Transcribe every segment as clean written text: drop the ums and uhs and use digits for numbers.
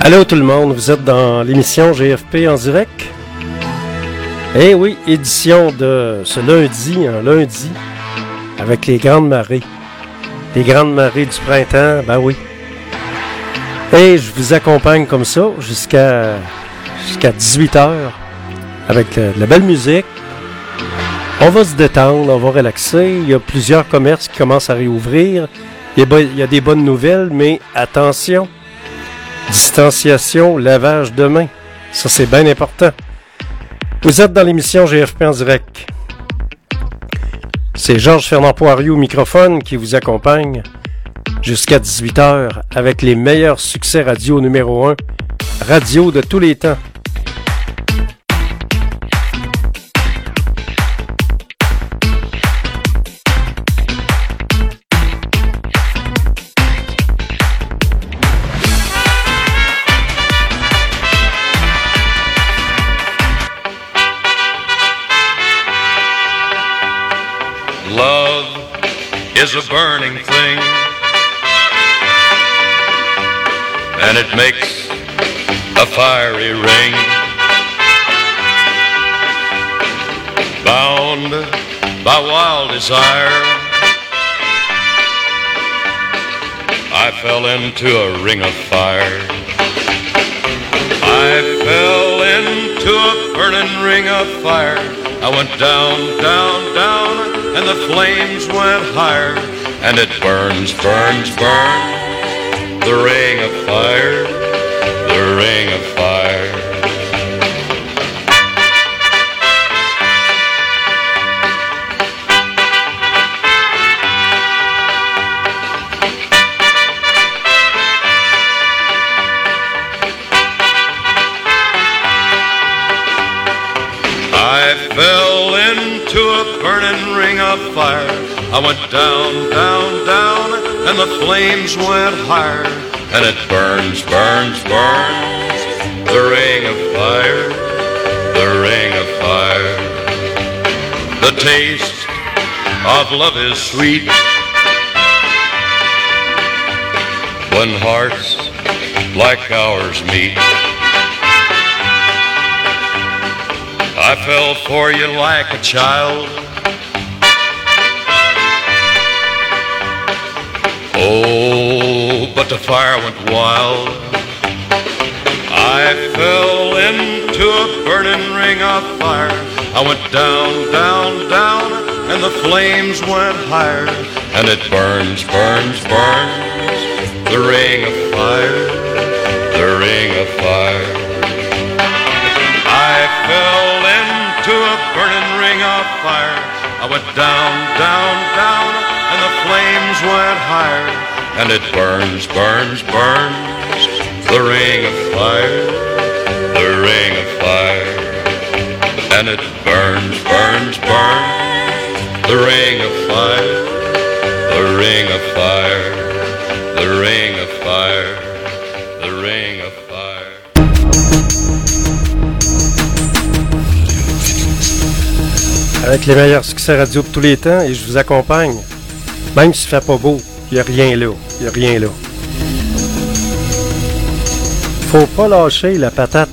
Allô tout le monde, vous êtes dans l'émission GFP en direct? Eh oui, édition de ce lundi, un lundi, avec les grandes marées. Les grandes marées du printemps, ben oui. Et je vous accompagne comme ça jusqu'à 18h avec de la belle musique. On va se détendre, on va relaxer. Il y a plusieurs commerces qui commencent à réouvrir. Il y a des bonnes nouvelles, mais attention, distanciation, lavage de mains. Ça, c'est bien important. Vous êtes dans l'émission GFP en direct. C'est Georges-Fernand Poirier au microphone qui vous accompagne jusqu'à 18h avec les meilleurs succès radio numéro 1, radio de tous les temps. Is a burning thing, and it makes a fiery ring. Bound by wild desire, I fell into a ring of fire. I fell into a burning ring of fire. I went down, down, down, and the flames went higher, and it burns, burns, burns, the ring of fire, the ring of fire. I fell into a burning ring of fire. I went down, down, down, and the flames went higher, and it burns, burns, burns, the ring of fire, the ring of fire. The taste of love is sweet when hearts like ours meet. I fell for you like a child. Oh, but the fire went wild. I fell into a burning ring of fire. I went down, down, down, and the flames went higher, and it burns, burns, burns, the ring of fire, the ring of fire. I fell into a burning ring of fire. I went down, down, down, and the flames went higher, and it burns, burns, burns, the ring of fire, the ring of fire. And it burns, burns, burns, the ring of fire, the ring of fire, the ring of fire, the ring of fire. Avec les meilleurs succès radio de tous les temps, et je vous accompagne. Même s'il fait pas beau, il n'y a rien là. Il n'y a rien là. Faut pas lâcher la patate.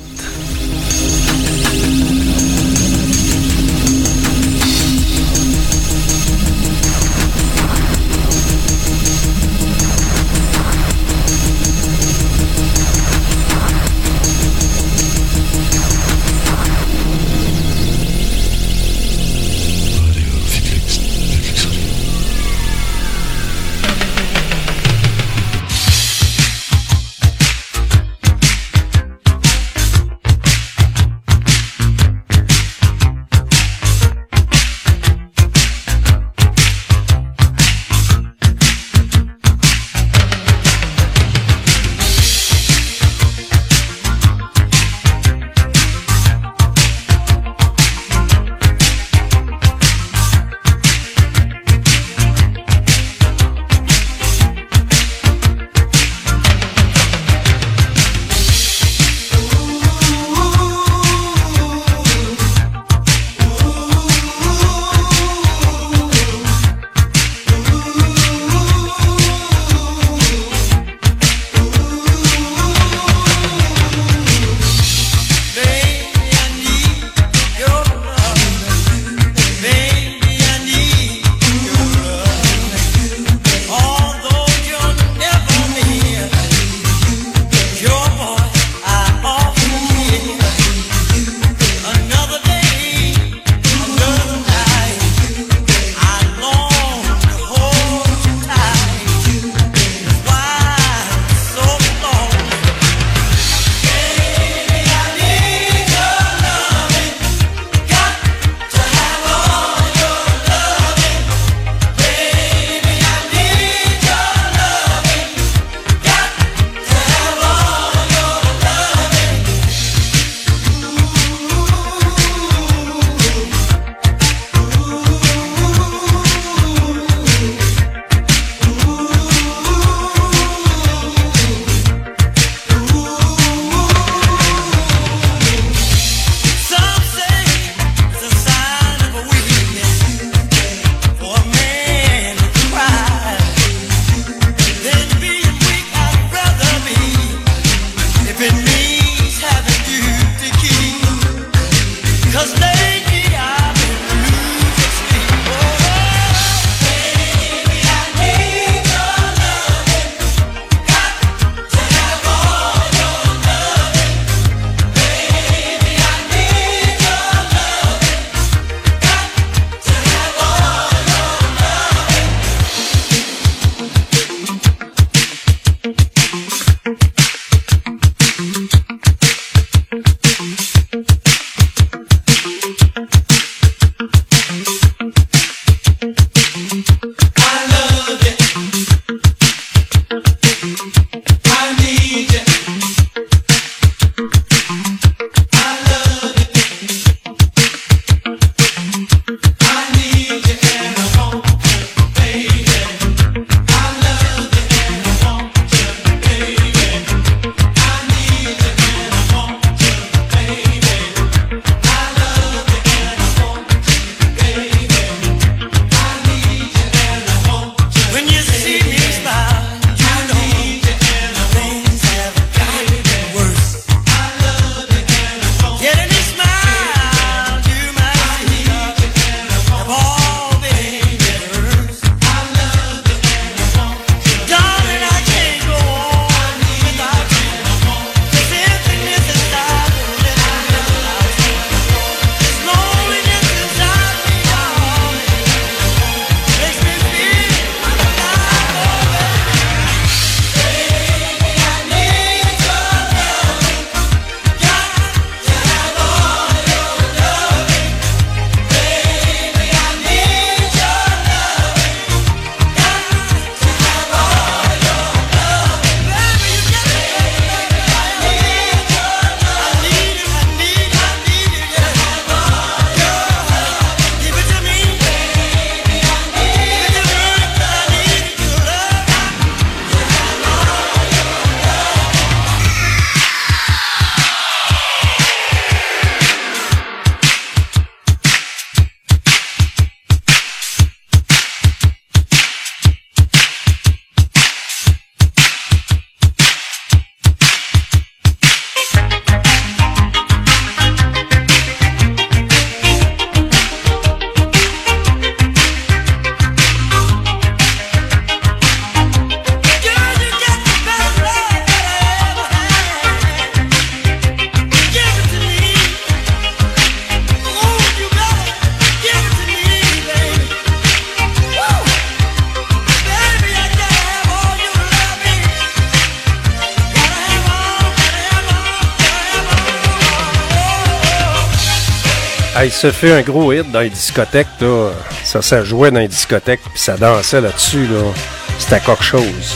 Hey, ça fait un gros hit dans les discothèques, là. Ça jouait dans les discothèques, puis ça dansait là-dessus, là. C'était quelque chose.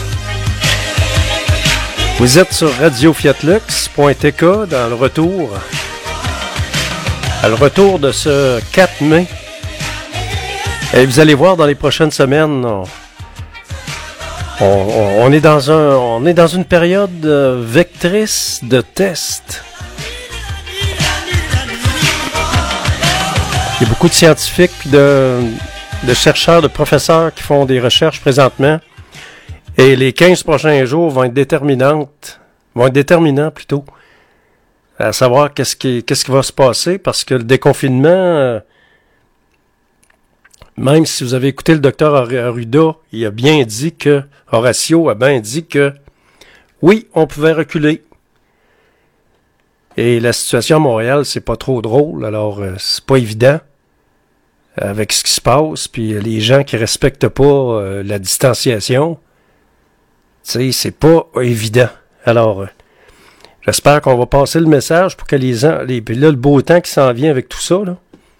Vous êtes sur radiofiatlux.tk dans le retour. À le retour de ce 4 mai. Et vous allez voir dans les prochaines semaines, on est dans une période vectrice de tests. Il y a beaucoup de scientifiques, de chercheurs, de professeurs qui font des recherches présentement. Et les 15 prochains jours vont être déterminants plutôt, à savoir qu'est-ce qui va se passer, parce que le déconfinement, même si vous avez écouté le docteur Arruda, Horacio a bien dit que oui, on pouvait reculer. Et la situation à Montréal, c'est pas trop drôle, alors c'est pas évident avec ce qui se passe, puis les gens qui respectent pas la distanciation, tu sais, c'est pas évident. Alors, j'espère qu'on va passer le message pour que puis là, le beau temps qui s'en vient avec tout ça, là.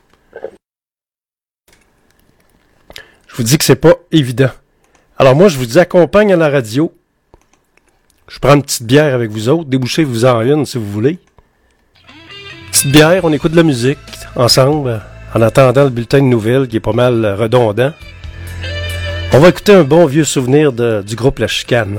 Je vous dis que c'est pas évident. Alors moi, je vous accompagne à la radio. Je prends une petite bière avec vous autres, débouchez-vous en une si vous voulez. Petite bière, on écoute de la musique ensemble, en attendant le bulletin de nouvelles qui est pas mal redondant. On va écouter un bon vieux souvenir du groupe La Chicane.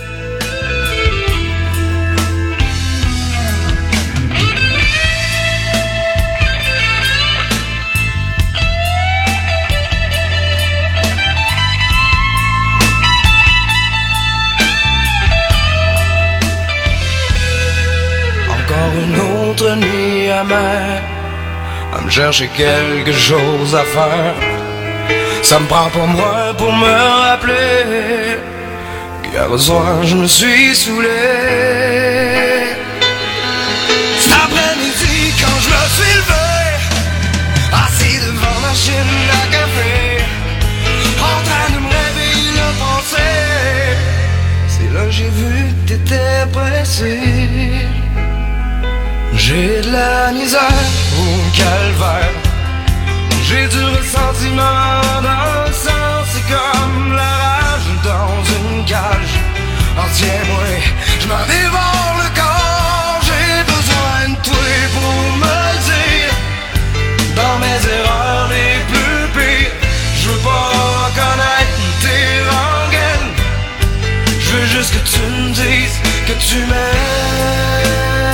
Encore une autre nuit amère, à me chercher quelque chose à faire. Ça me prend pour moi pour me rappeler qu'hier soir je me suis saoulé. Cet après-midi quand je me suis levé, assis devant ma machine à café, en train de me réveiller le pensée, c'est là que j'ai vu que t'étais pressé. J'ai de la misère au calvaire, j'ai du ressentiment dans le sang, c'est comme la rage dans une cage. Oh tiens-moi, je m'en dévore le corps, j'ai besoin de toi pour me dire, dans mes erreurs les plus pires, je veux pas reconnaître tes rengaines, je veux juste que tu me dises que tu m'aimes.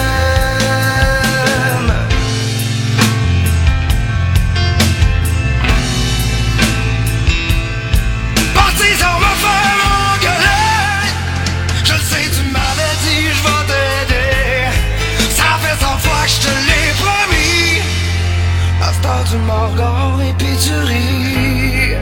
Tu me regardes et puis tu ris.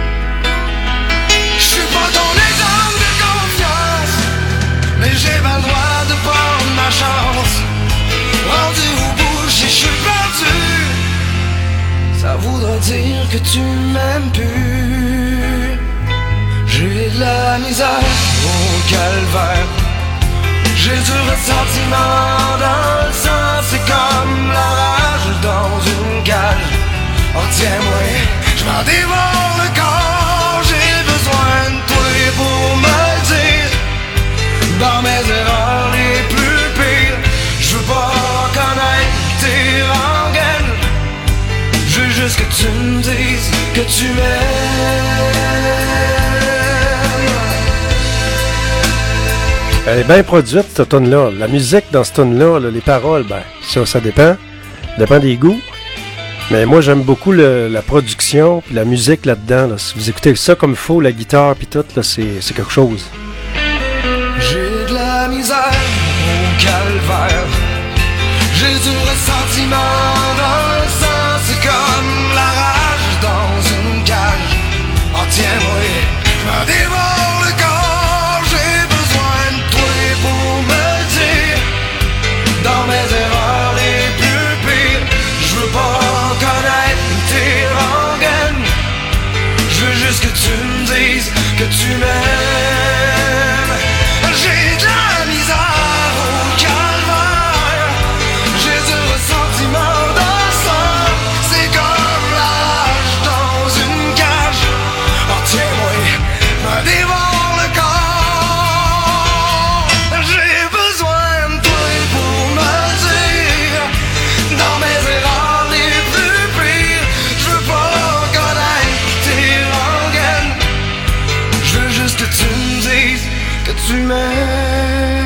Je suis pas ton exemple de confiance, mais j'ai pas le droit de prendre ma chance. Rendu au bout, je suis perdu. Ça voudrait dire que tu m'aimes plus. J'ai de la misère au calvaire, j'ai du ressentiment dans le sang, c'est comme la rage dans une cage. Oh tiens-moi, je m'en dévore le corps, j'ai besoin de toi pour me dire, dans mes erreurs les plus pires, je veux pas reconnaître tes rengaines, je veux juste que tu me dises que tu m'aimes. Elle est bien produite, cette tune-là. La musique dans cette tune-là, les paroles, ben, ça dépend. Ça dépend des goûts. Mais moi, j'aime beaucoup la production et la musique là-dedans. Là. Si vous écoutez ça comme il faut, la guitare puis tout, là, c'est quelque chose. J'ai de la misère au calvaire, j'ai du ressentiment dans le sang, c'est comme la rage dans une cage. Oh tiens-moi, je m'en dévore le corps, j'ai besoin de toi pour me dire, dans mes erreurs les plus pires, je veux pas reconnaître tes rengaines, je veux juste que tu me dises que tu m'aimes. J'ai de la misère au calvaire, j'ai du ressentiment dans le sang, que tu m'aimes.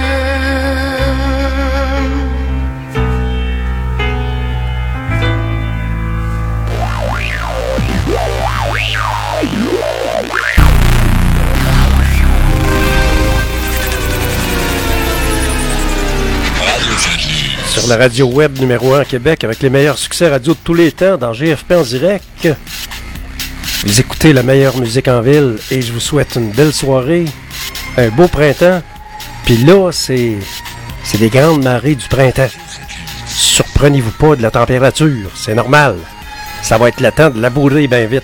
Sur la radio web numéro 1 à Québec, avec les meilleurs succès radio de tous les temps dans GFP en direct. Vous écoutez la meilleure musique en ville et je vous souhaite une belle soirée, un beau printemps. Puis là, c'est les grandes marées du printemps. Surprenez-vous pas de la température, c'est normal. Ça va être le temps de labourer bien vite.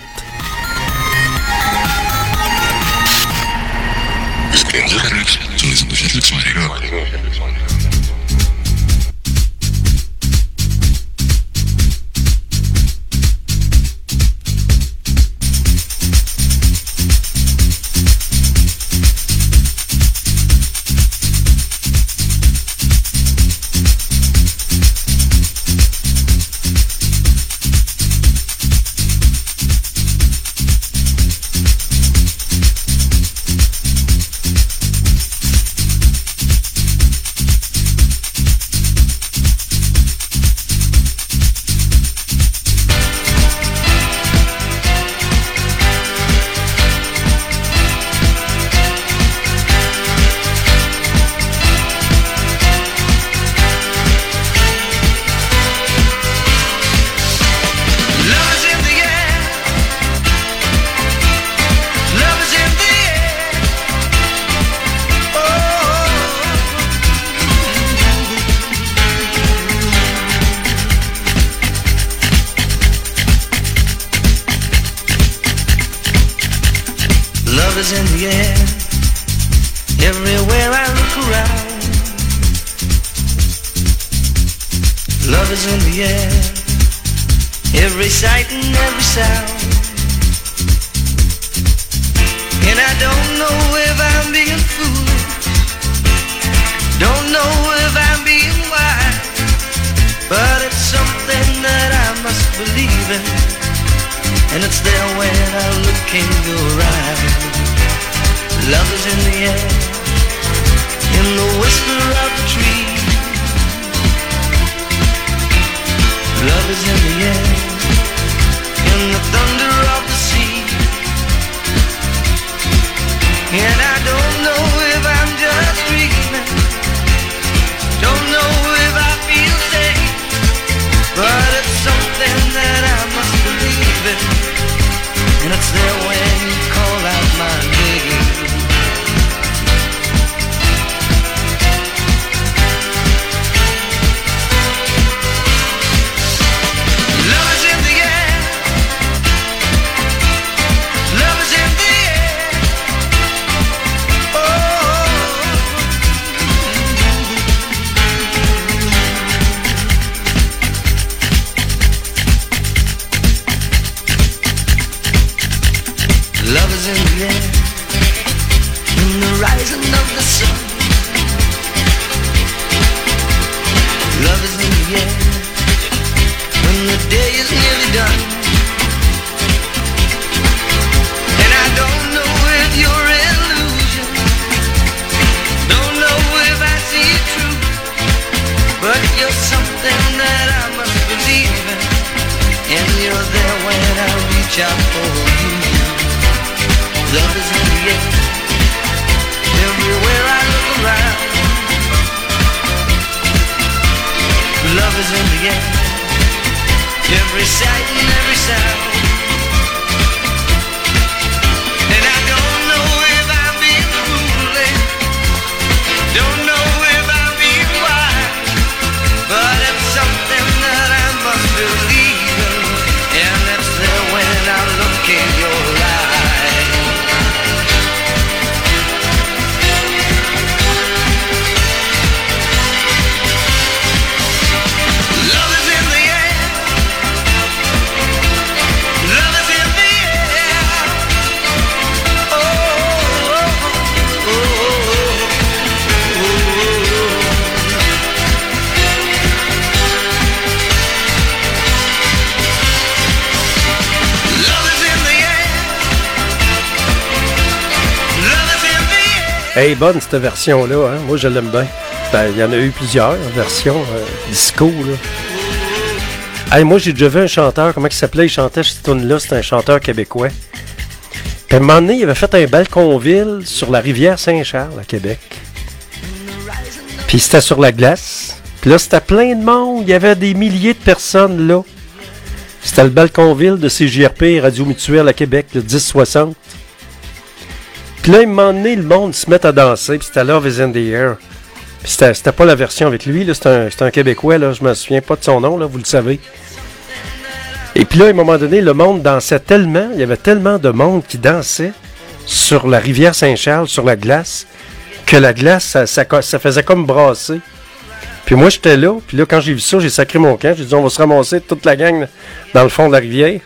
Elle est bonne, cette version-là. Hein? Moi, je l'aime bien. Ben, il y en a eu plusieurs versions disco. Là. Hey, moi, j'ai déjà vu un chanteur. Comment il s'appelait? Il chantait cette tune-là. C'était un chanteur québécois. Puis à un moment donné, il avait fait un balconville sur la rivière Saint-Charles, à Québec. Puis c'était sur la glace. Puis là, c'était plein de monde. Il y avait des milliers de personnes là. C'était le balconville de CJRP Radio Mutuelle à Québec, le 1060. Puis là, à un moment donné, le monde se met à danser. Puis c'était Love is in the Air. Puis c'était pas la version avec lui. Là, c'est un Québécois. Là, je me souviens pas de son nom, là, vous le savez. Et puis là, à un moment donné, le monde dansait tellement. Il y avait tellement de monde qui dansait sur la rivière Saint-Charles, sur la glace, que la glace, ça faisait comme brasser. Puis moi, j'étais là. Puis là, quand j'ai vu ça, j'ai sacré mon camp. J'ai dit, on va se ramasser toute la gang dans le fond de la rivière.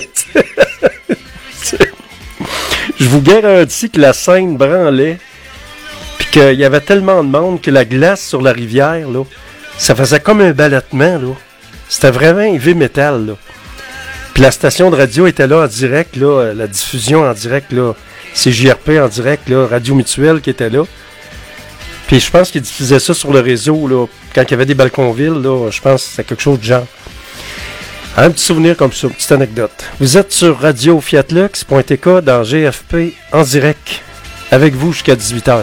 Je vous garantis que la scène branlait. Puis qu'il y avait tellement de monde que la glace sur la rivière, là, ça faisait comme un ballottement, là. C'était vraiment heavy metal, là. Puis la station de radio était là en direct, là, la diffusion en direct, là. CJRP en direct, là, Radio Mutuelle qui était là. Puis je pense qu'ils diffusaient ça sur le réseau, là, quand il y avait des balconvilles, là, je pense que c'était quelque chose de genre. Un petit souvenir comme ça, une petite anecdote. Vous êtes sur Radio Fiatlux.tk dans GFP en direct, avec vous jusqu'à 18h.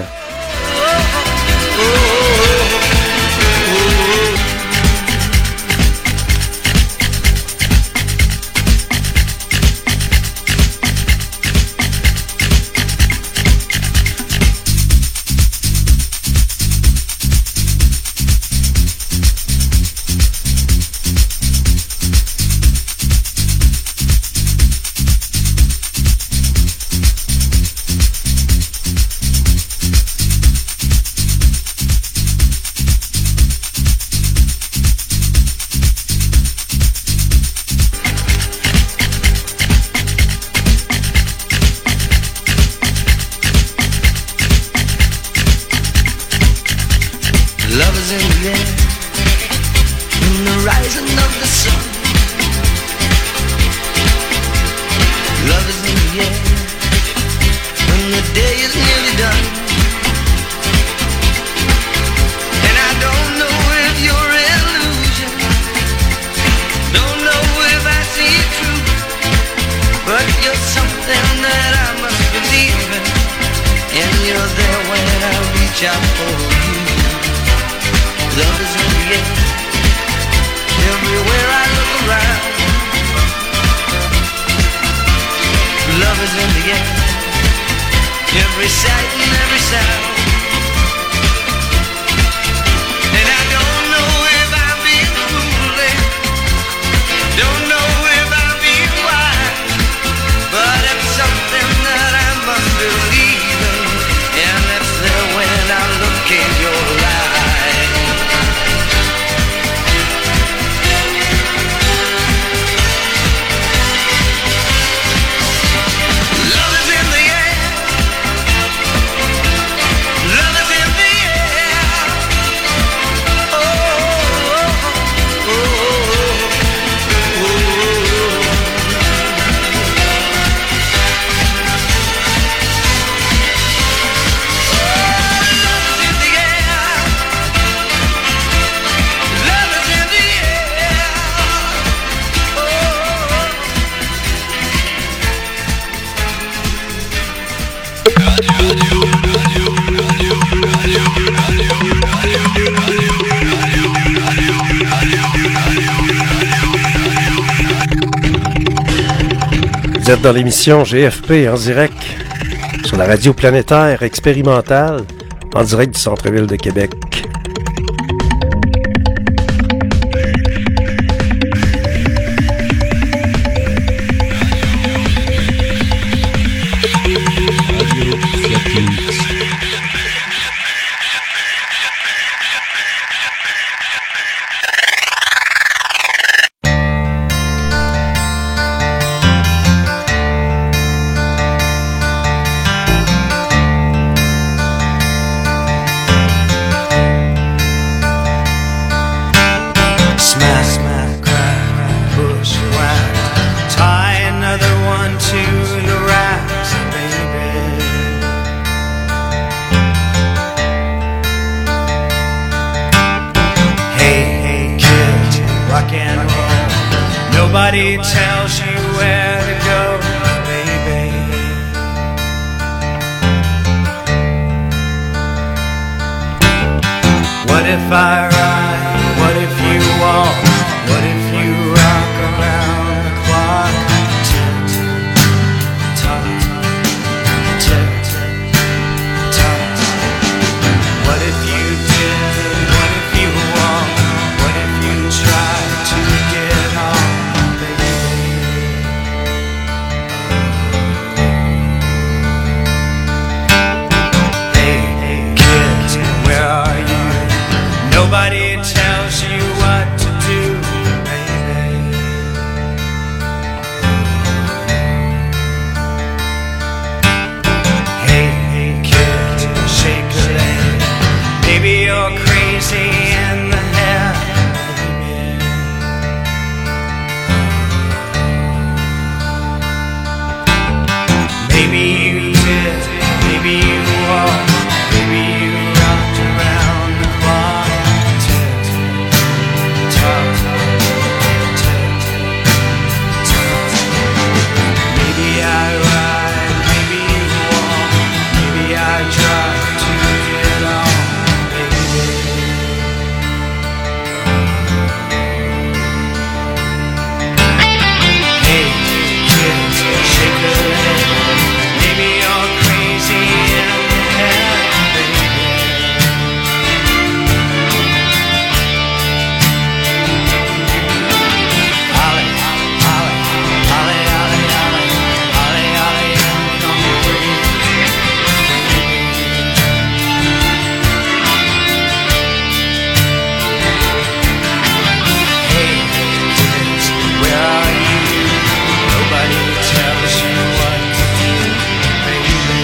Vous êtes dans l'émission GFP en direct sur la radio planétaire expérimentale en direct du centre-ville de Québec. Nobody tells you where to go, baby. What if I ride? What if you walk? What if you rock around the clock? Tick-tock, tick-tock. What if you did? What if you walk? What if you tried to get on, baby? Hey, kids, where are you? Nobody tells you what to do, baby. Hey, kid, shake a leg. Maybe you're crazy in the head, baby. Maybe you did, maybe you walked, maybe you rocked around the clock. Maybe I ride, maybe you walk, maybe I try to get on, baby. Hey, kids, shake a leg. Maybe you're crazy in the head, baby. Holly, Holly, Holly, Holly, Holly, Holly, Holly, come free. Hey, kids, where are you? Nobody tells you what to do, baby.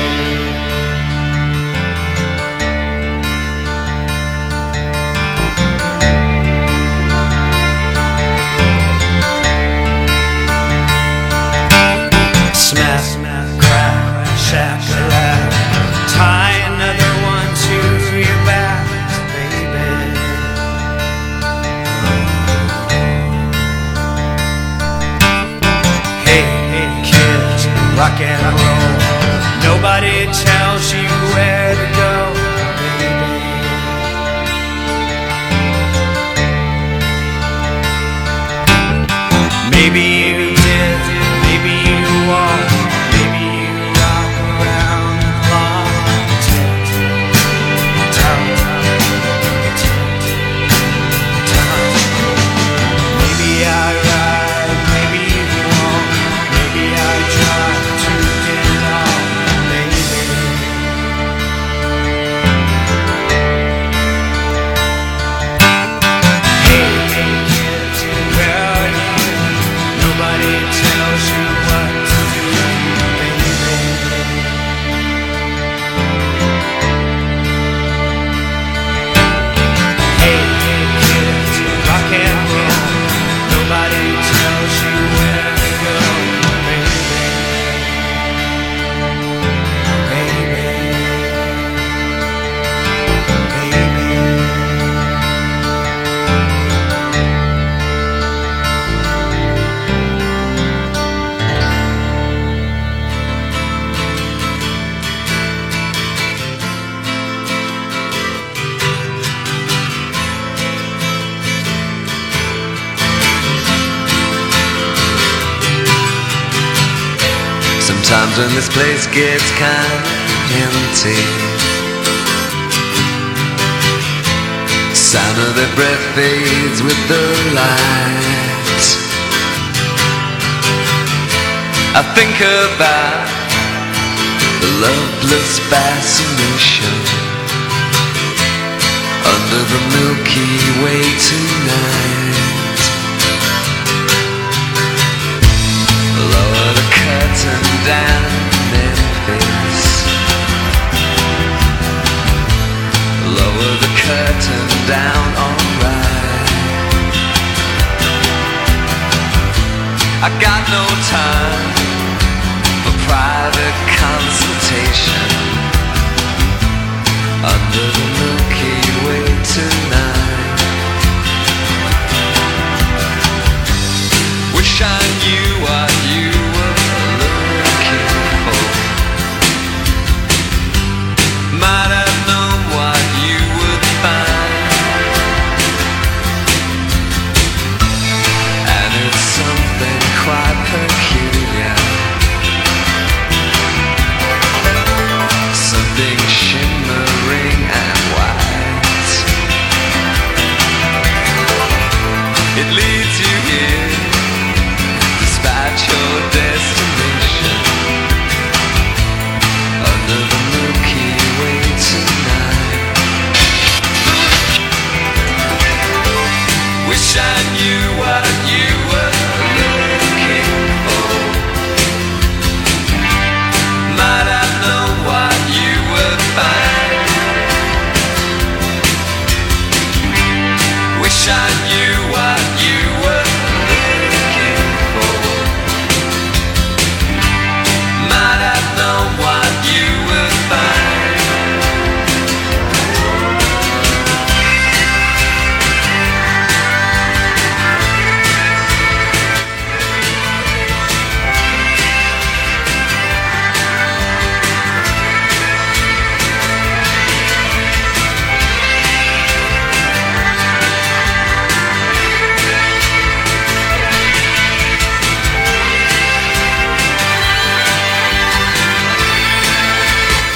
Smack, crack, shack-a-lack. Tie another one to your back, baby. Hey, kids, rock and roll. Nobody tells you where to go, baby. Maybe you did, maybe you walked, maybe you rock around the clock. Tick-tock, tick-tock. Maybe I ride, maybe you walk, maybe I try to get on, baby. Hey, kids, where are you? Nobody tells you what to do, baby. Hey, kids, rock and roll. Nobody tells you where to go, baby. Baby. Baby. Sometimes when this place gets kind of empty, sound of their breath fades with the light. I think about the loveless fascination under the Milky Way tonight. Lower the curtain down, Memphis. Lower the curtain down, alright. I got no time for private consultation under the Milky Way tonight.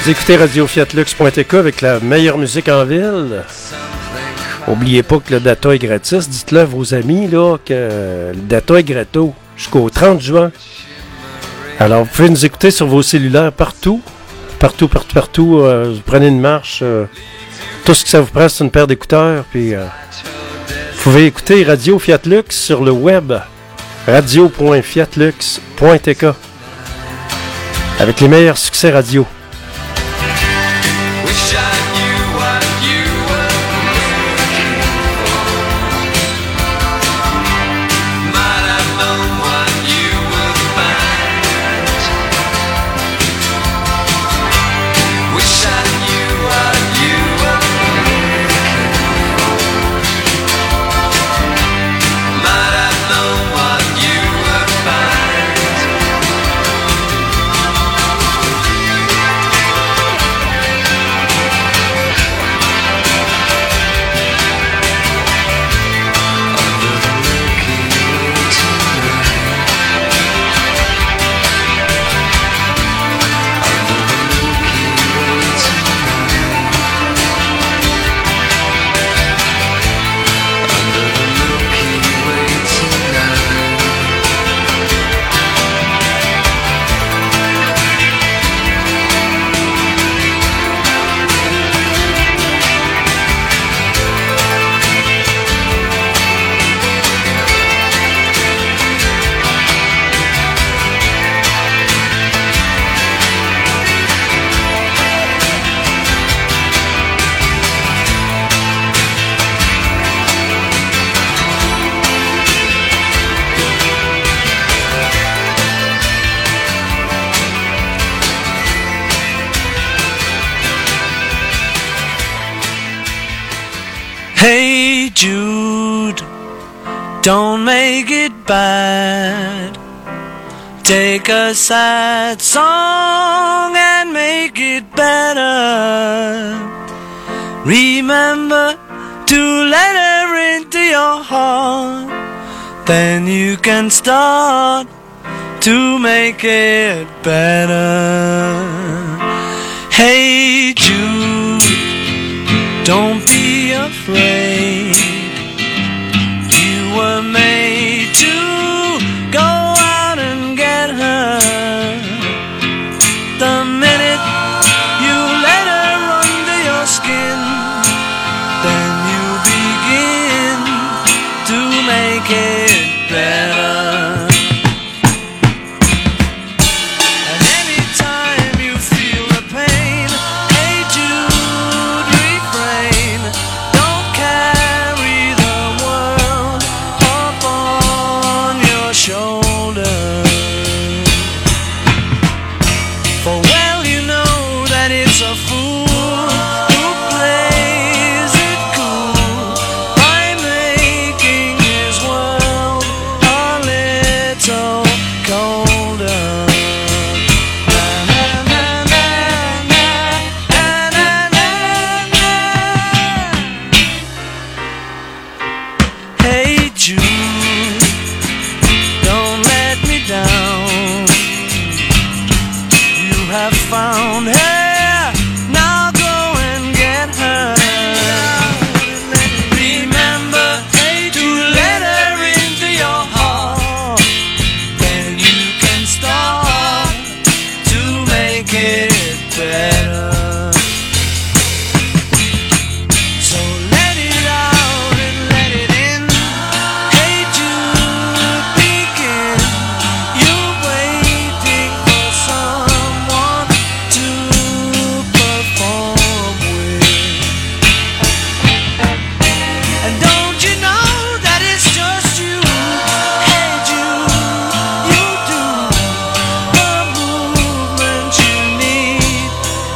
Vous écoutez radiofiatlux.tk avec la meilleure musique en ville. N'oubliez pas que le data est gratis. Dites-le à vos amis là, que le data est gratos jusqu'au 30 juin. Alors, vous pouvez nous écouter sur vos cellulaires partout. Partout. Vous prenez une marche. Tout ce que ça vous prend, c'est une paire d'écouteurs. Puis, vous pouvez écouter Radio Fiat Lux sur le web. radio.fiatlux.tk avec les meilleurs succès radio. Hey Jude, don't make it bad. Take a sad song and make it better. Remember to let her into your heart. Then you can start to make it better. Hey Jude, don't be afraid. You were made to go out and get her. The minute you let her under your skin, then you begin to make it better. And anytime you feel the pain, hey Jude, refrain. Don't carry the world up on your shoulder. For well you know that it's a fool who plays it cool by making his world a little colder. Na, na, na, na, na, na, na, na. Hey Jude, don't let me down. You have found her, now go and get her. Remember to let her into your heart. Then you can start to make it better. So let it out and let it in. Hey Jude, begin. You're waiting for someone to perform with. And don't you know that it's just you? Hey Jude, you do the movement you need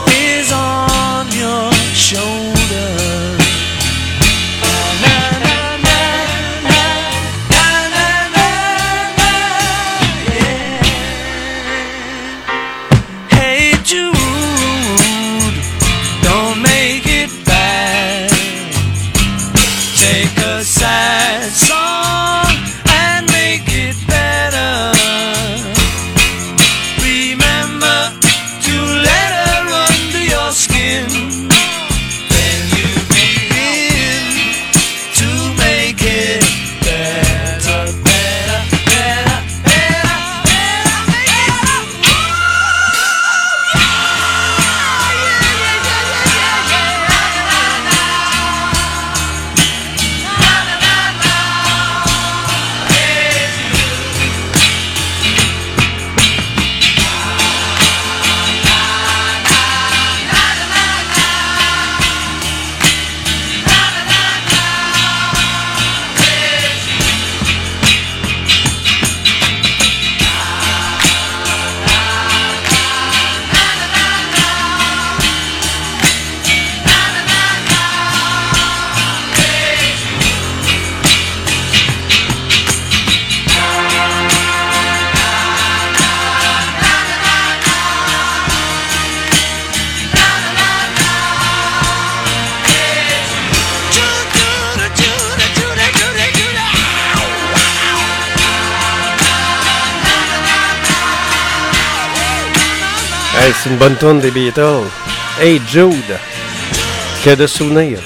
Hey, c'est une bonne tune des Beatles. Hey Jude, que de souvenirs.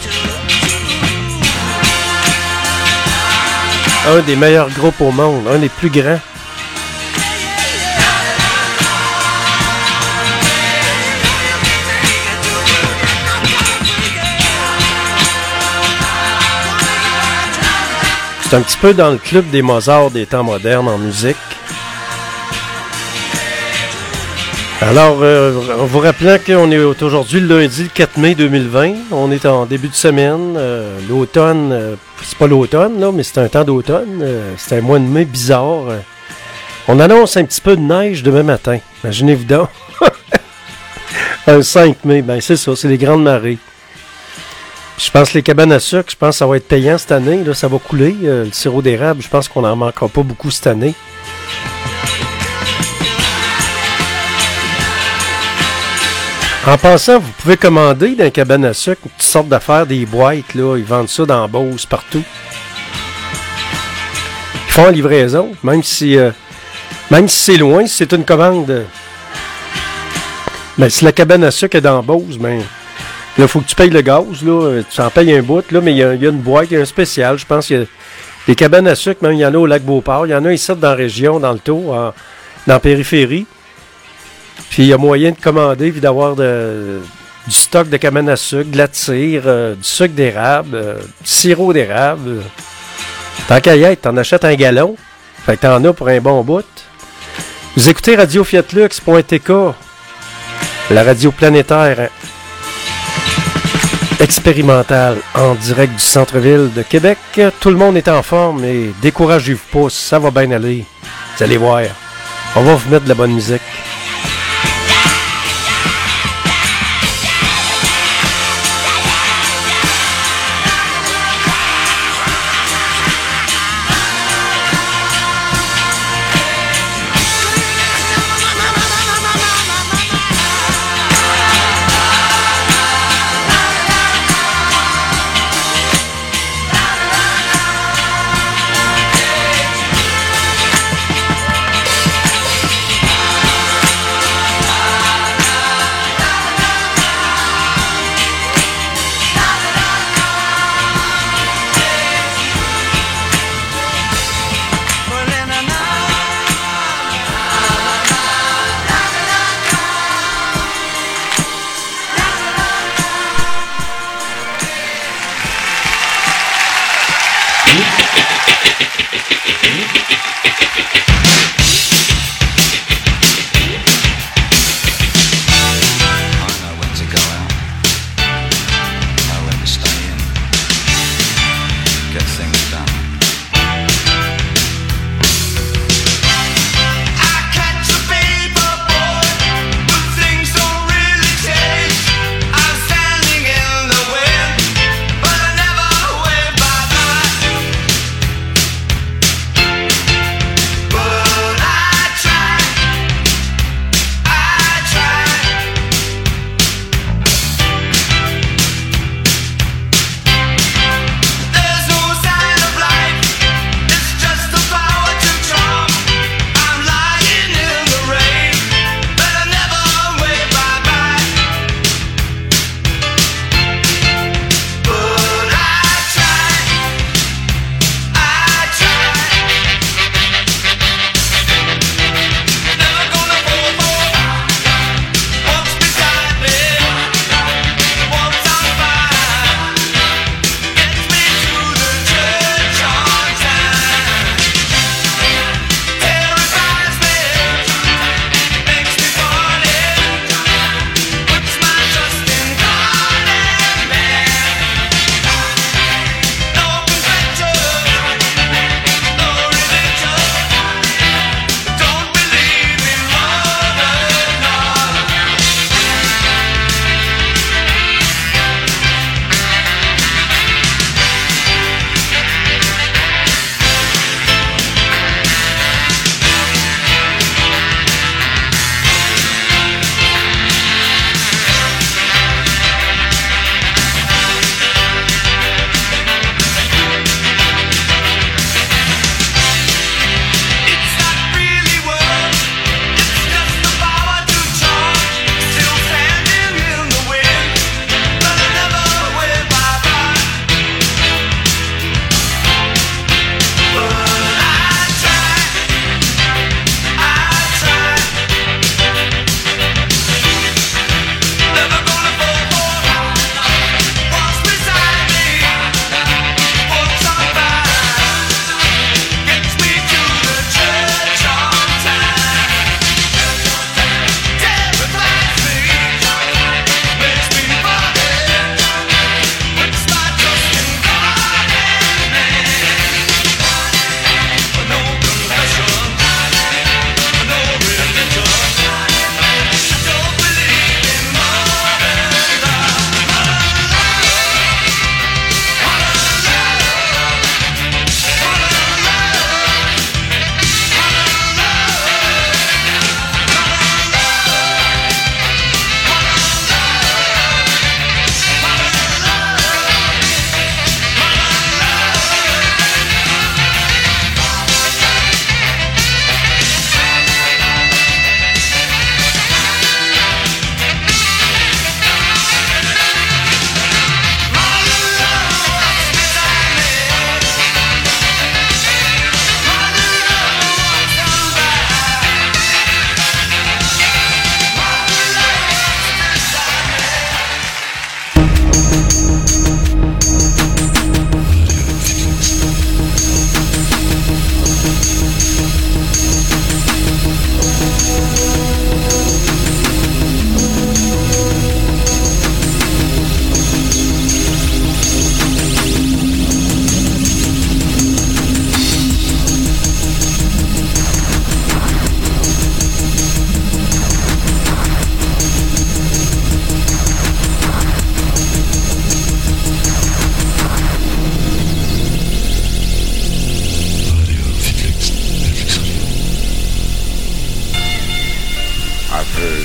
Un des meilleurs groupes au monde, un des plus grands. C'est un petit peu dans le club des Mozart des temps modernes en musique. Alors, en vous rappelant qu'on est aujourd'hui le lundi 4 mai 2020, on est en début de semaine, l'automne, c'est pas l'automne là, mais c'est un temps d'automne, c'est un mois de mai bizarre. On annonce un petit peu de neige demain matin, imaginez-vous donc. Un 5 mai, ben c'est ça, c'est les grandes marées. Je pense que les cabanes à sucre, je pense que ça va être payant cette année, là, ça va couler. Le sirop d'érable, je pense qu'on n'en manquera pas beaucoup cette année. En passant, vous pouvez commander dans les cabanes à sucre toutes sortes d'affaires, des boîtes, là, ils vendent ça dans Beauce, partout. Ils font en livraison, même si c'est loin, si c'est une commande. Ben, si la cabane à sucre est dans Beauce, ben, là, il faut que tu payes le gaz, là, tu en payes un bout, là, mais il y a une boîte, il y a un spécial, je pense qu'il y a des cabanes à sucre, même il y en a au lac Beauport, il y en a ici dans la région, dans le Tour, dans la périphérie. Puis il y a moyen de commander puis d'avoir du stock de cabanes à sucre, de la tire, du sucre d'érable, du sirop d'érable. Tant qu'à y être, t'en achètes un gallon. Fait que t'en as pour un bon bout. Vous écoutez Radio-Fiat-Lux.tk, la radio planétaire expérimentale en direct du centre-ville de Québec. Tout le monde est en forme et découragez-vous pas, ça va bien aller. Vous allez voir. On va vous mettre de la bonne musique.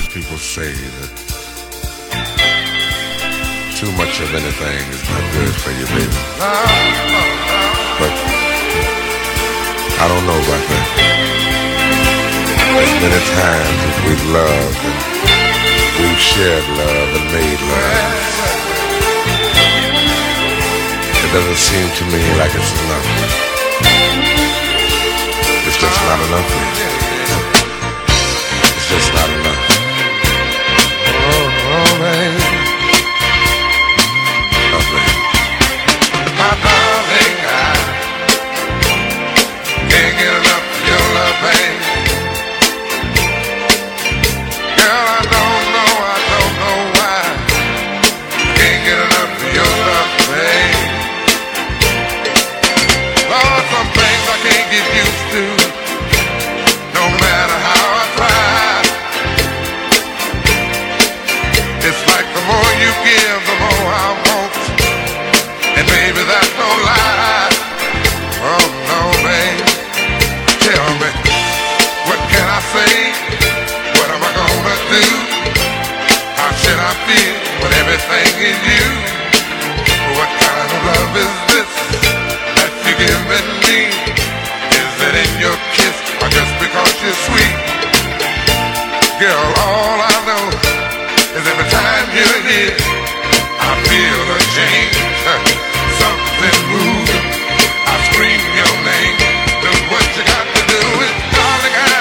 people say that too much of anything is not good for you, baby. But I don't know about that. As many times as we've loved and we've shared love and made love, it doesn't seem to me like it's enough. It's just not enough, baby. It's just not enough. Oh, baby. Oh, baby. My darling, I can't get enough of your love, baby. Girl, I don't know why. Can't get enough of your love, baby. Lord, some things I can't get used to, no matter how I try. It's like the more you give, the more I want. And baby, that's no lie. Oh no, baby. Tell me, what can I say? What am I gonna do? How should I feel when everything is you? What kind of love is this that you're giving me? Is it in your kiss or just because you're sweet? Girl, all I know is every time you're here, I feel a change, something moving. I scream your name. Look what you got to do is, darling, I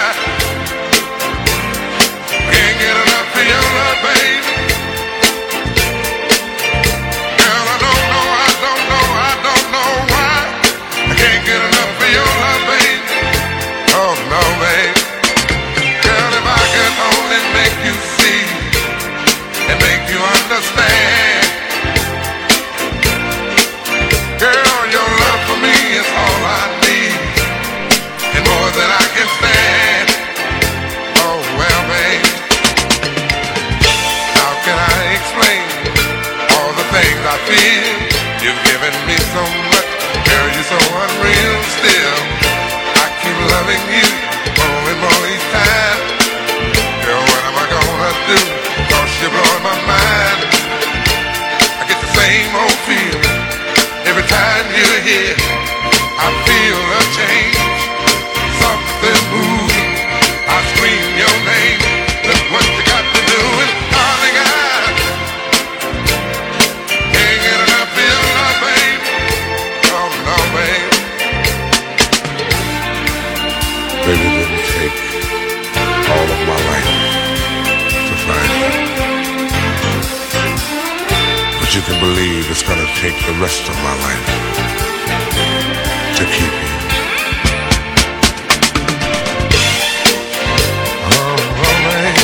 can't get enough of your love, baby. Girl, I don't know why I can't get enough of your love, baby. Oh no, baby. Girl, if I could only make you see and make you understand. Girl, your love for me is all I need, and more than I can stand. Oh well, babe, how can I explain all the things I feel? You've given me so much, girl, you're so unreal still. I keep loving you more and more each time. Girl, what am I gonna do? Cause you're blowing my mind. I get the same old feeling every time you're here. I feel a change, something moving. I scream your name. Look what you got to do, and darling, I can't get enough of your love, babe. Oh no, babe. Baby, it didn't take all of my life to find you, but you can believe it's gonna take the rest of my life to keep you. Oh, man.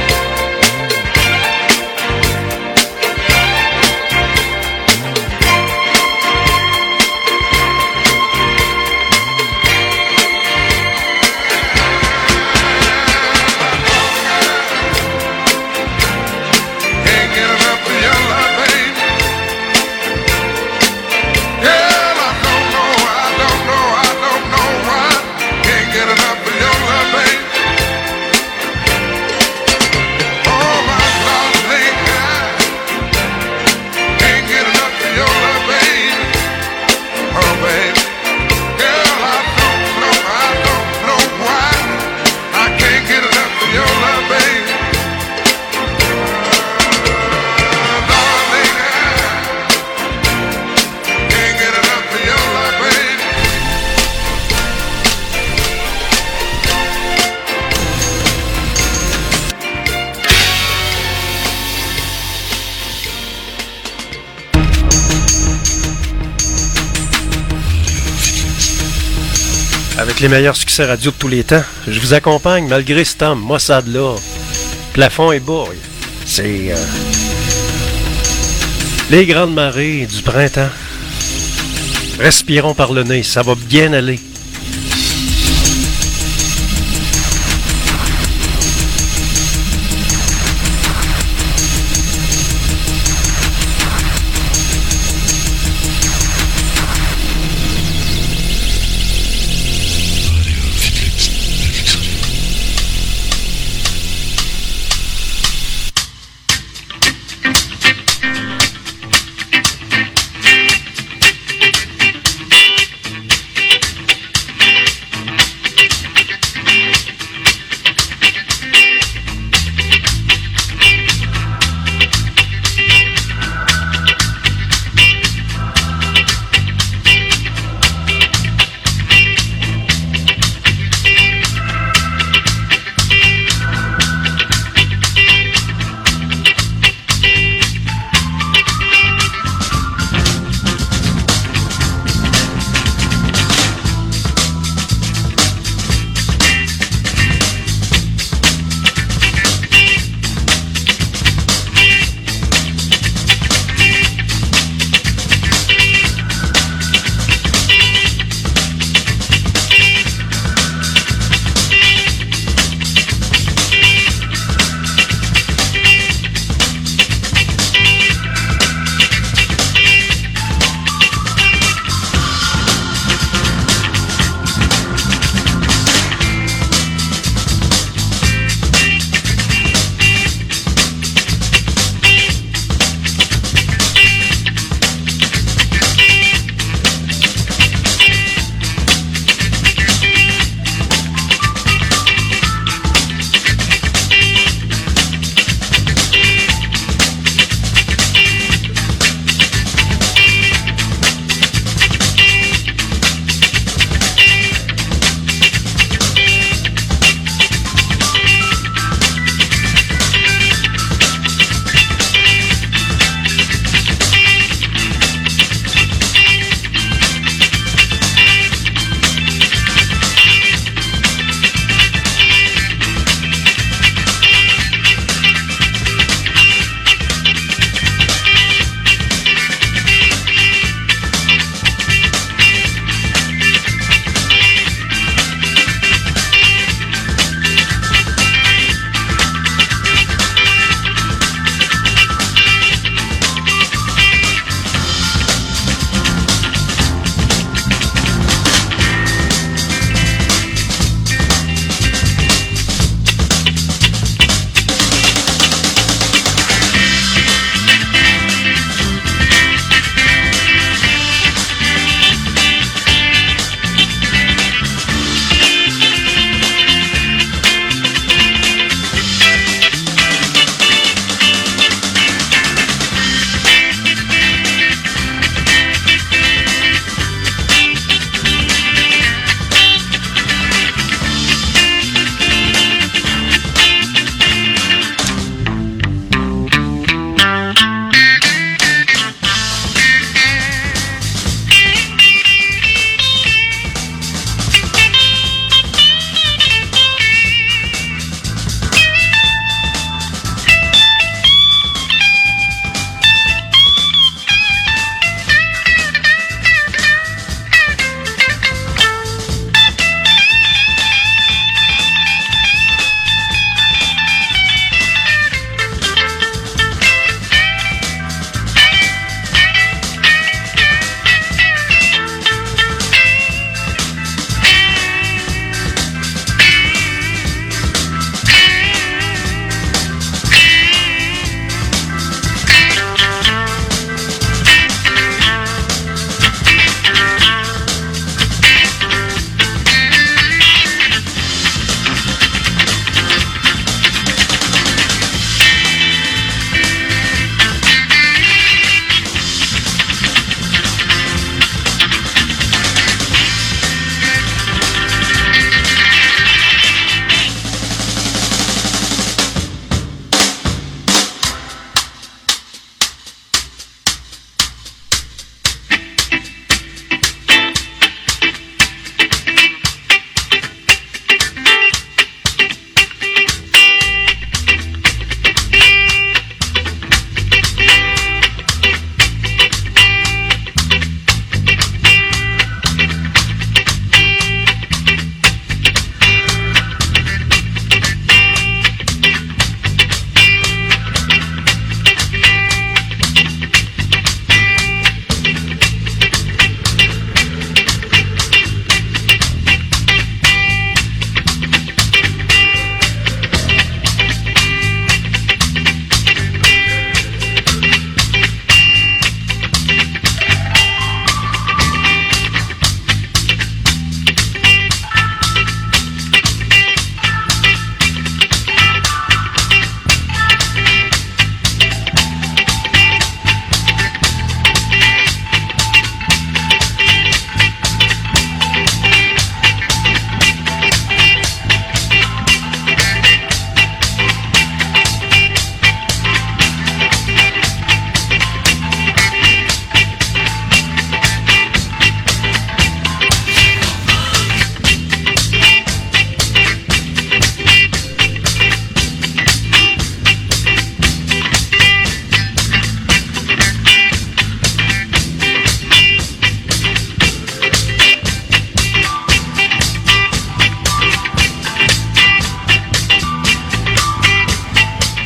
Can't get enough of your love, babe. Girl, I don't know why. Can't get enough of your love, babe. Oh, my darling, I can't get enough of your love, babe. Oh, babe. Girl, I don't know why. I can't get enough of your love, babe. Darling, I can't get enough of your love, babe. Avec les meilleurs succès radio de tous les temps, je vous accompagne malgré ce temps maussade-là. Plafond et bourre. C'est les grandes marées du printemps. Respirons par le nez, ça va bien aller.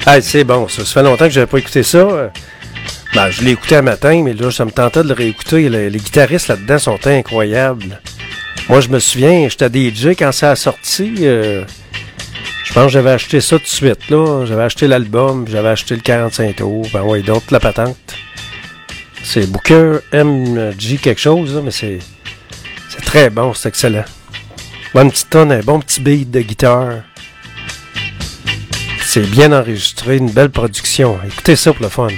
Ah, c'est bon, ça. Ça fait longtemps que j'avais pas écouté ça. Ben, je l'ai écouté un matin, mais là, ça me tentait de le réécouter. Les guitaristes là-dedans sont incroyables. Moi, je me souviens, j'étais DJ quand ça a sorti. Je pense que j'avais acheté ça tout de suite, là. J'avais acheté l'album, j'avais acheté le 45 tours. Ben ouais, d'autres, la patente. C'est Booker MG quelque chose, là, mais c'est très bon, c'est excellent. Bonne petite tonne, un bon petit beat de guitare. C'est bien enregistré, une belle production. Écoutez ça pour le fun.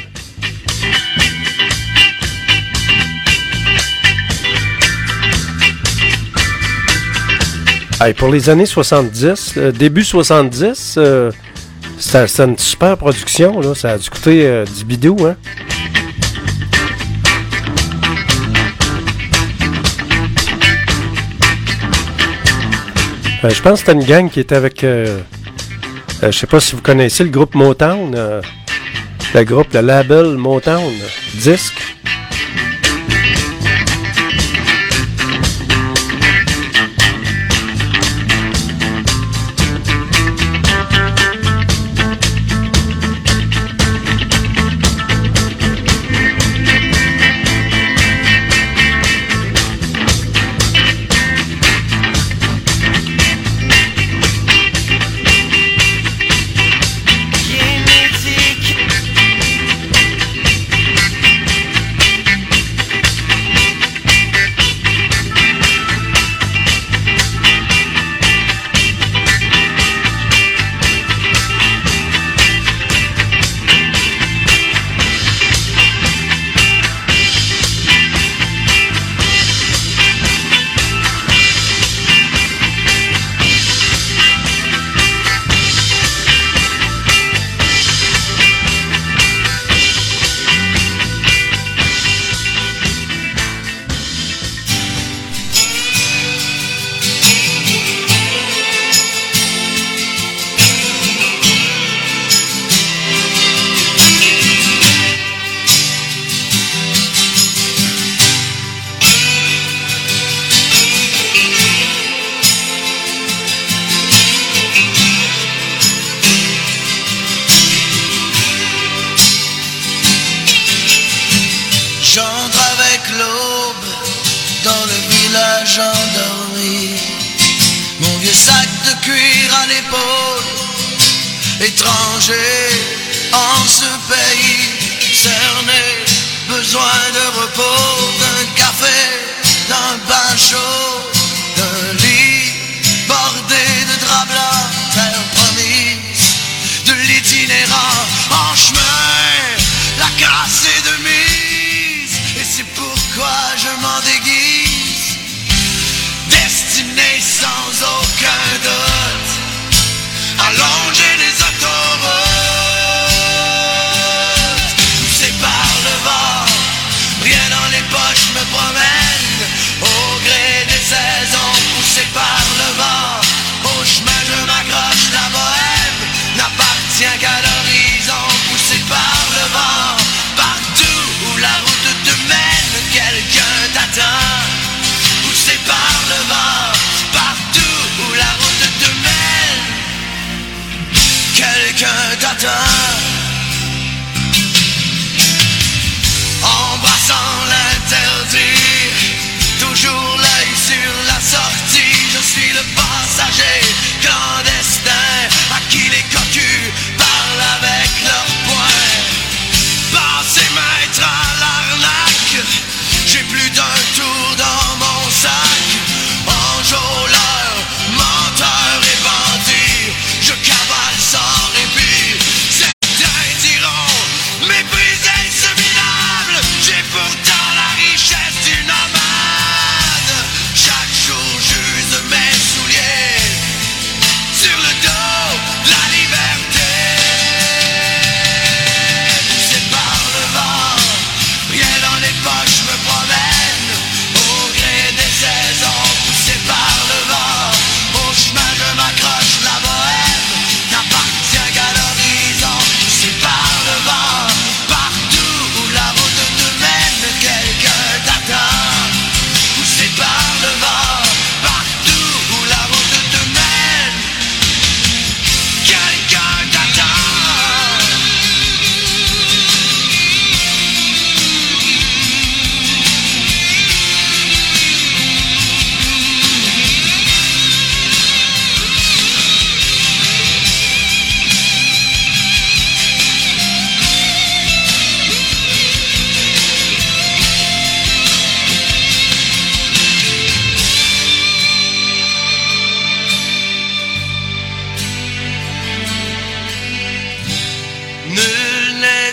Hey, pour les années 70, début 70, c'était une super production, là. Ça a dû coûter du bidou, hein. Je pense que c'était une gang qui était avec... je sais pas si vous connaissez le groupe Motown. Le label Motown. Disque. Allonger les autoroutes.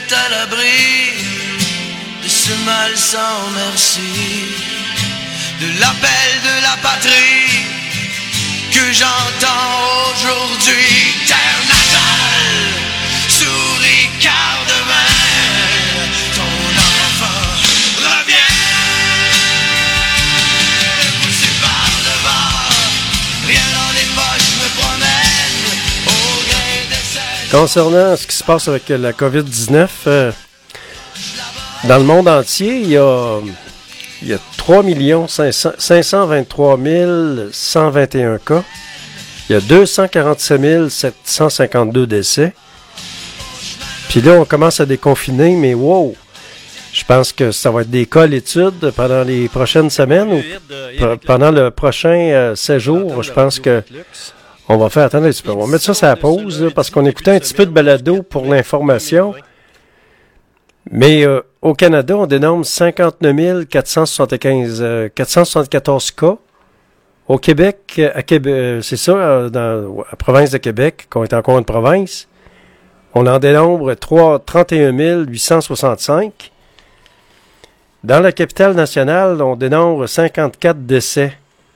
est à l'abri de ce mal sans merci, de l'appel de la patrie que j'entends aujourd'hui. Terre natale, souris car demain ton enfant revient. Poussé par le vent, rien dans les poches, me promène au gré de cette... Concernant ce qui se passe avec la COVID-19, dans le monde entier, il y a 3 523 121 cas. Il y a 247 752 décès. Puis là, on commence à déconfiner, mais wow! Je pense que ça va être des cas à l'étude pendant les prochaines semaines ou pendant le prochain séjour. Je pense que on va faire... Attendez un petit peu. On va mettre ça à la pause là, parce qu'on écoutait un petit peu de balado pour l'information. Mais au Canada, on dénombre 59 474 cas. Au Québec, c'est ça, dans la province de Québec, qu'on est encore une province, on en dénombre 31 865. Dans la capitale nationale, on dénombre 54 décès.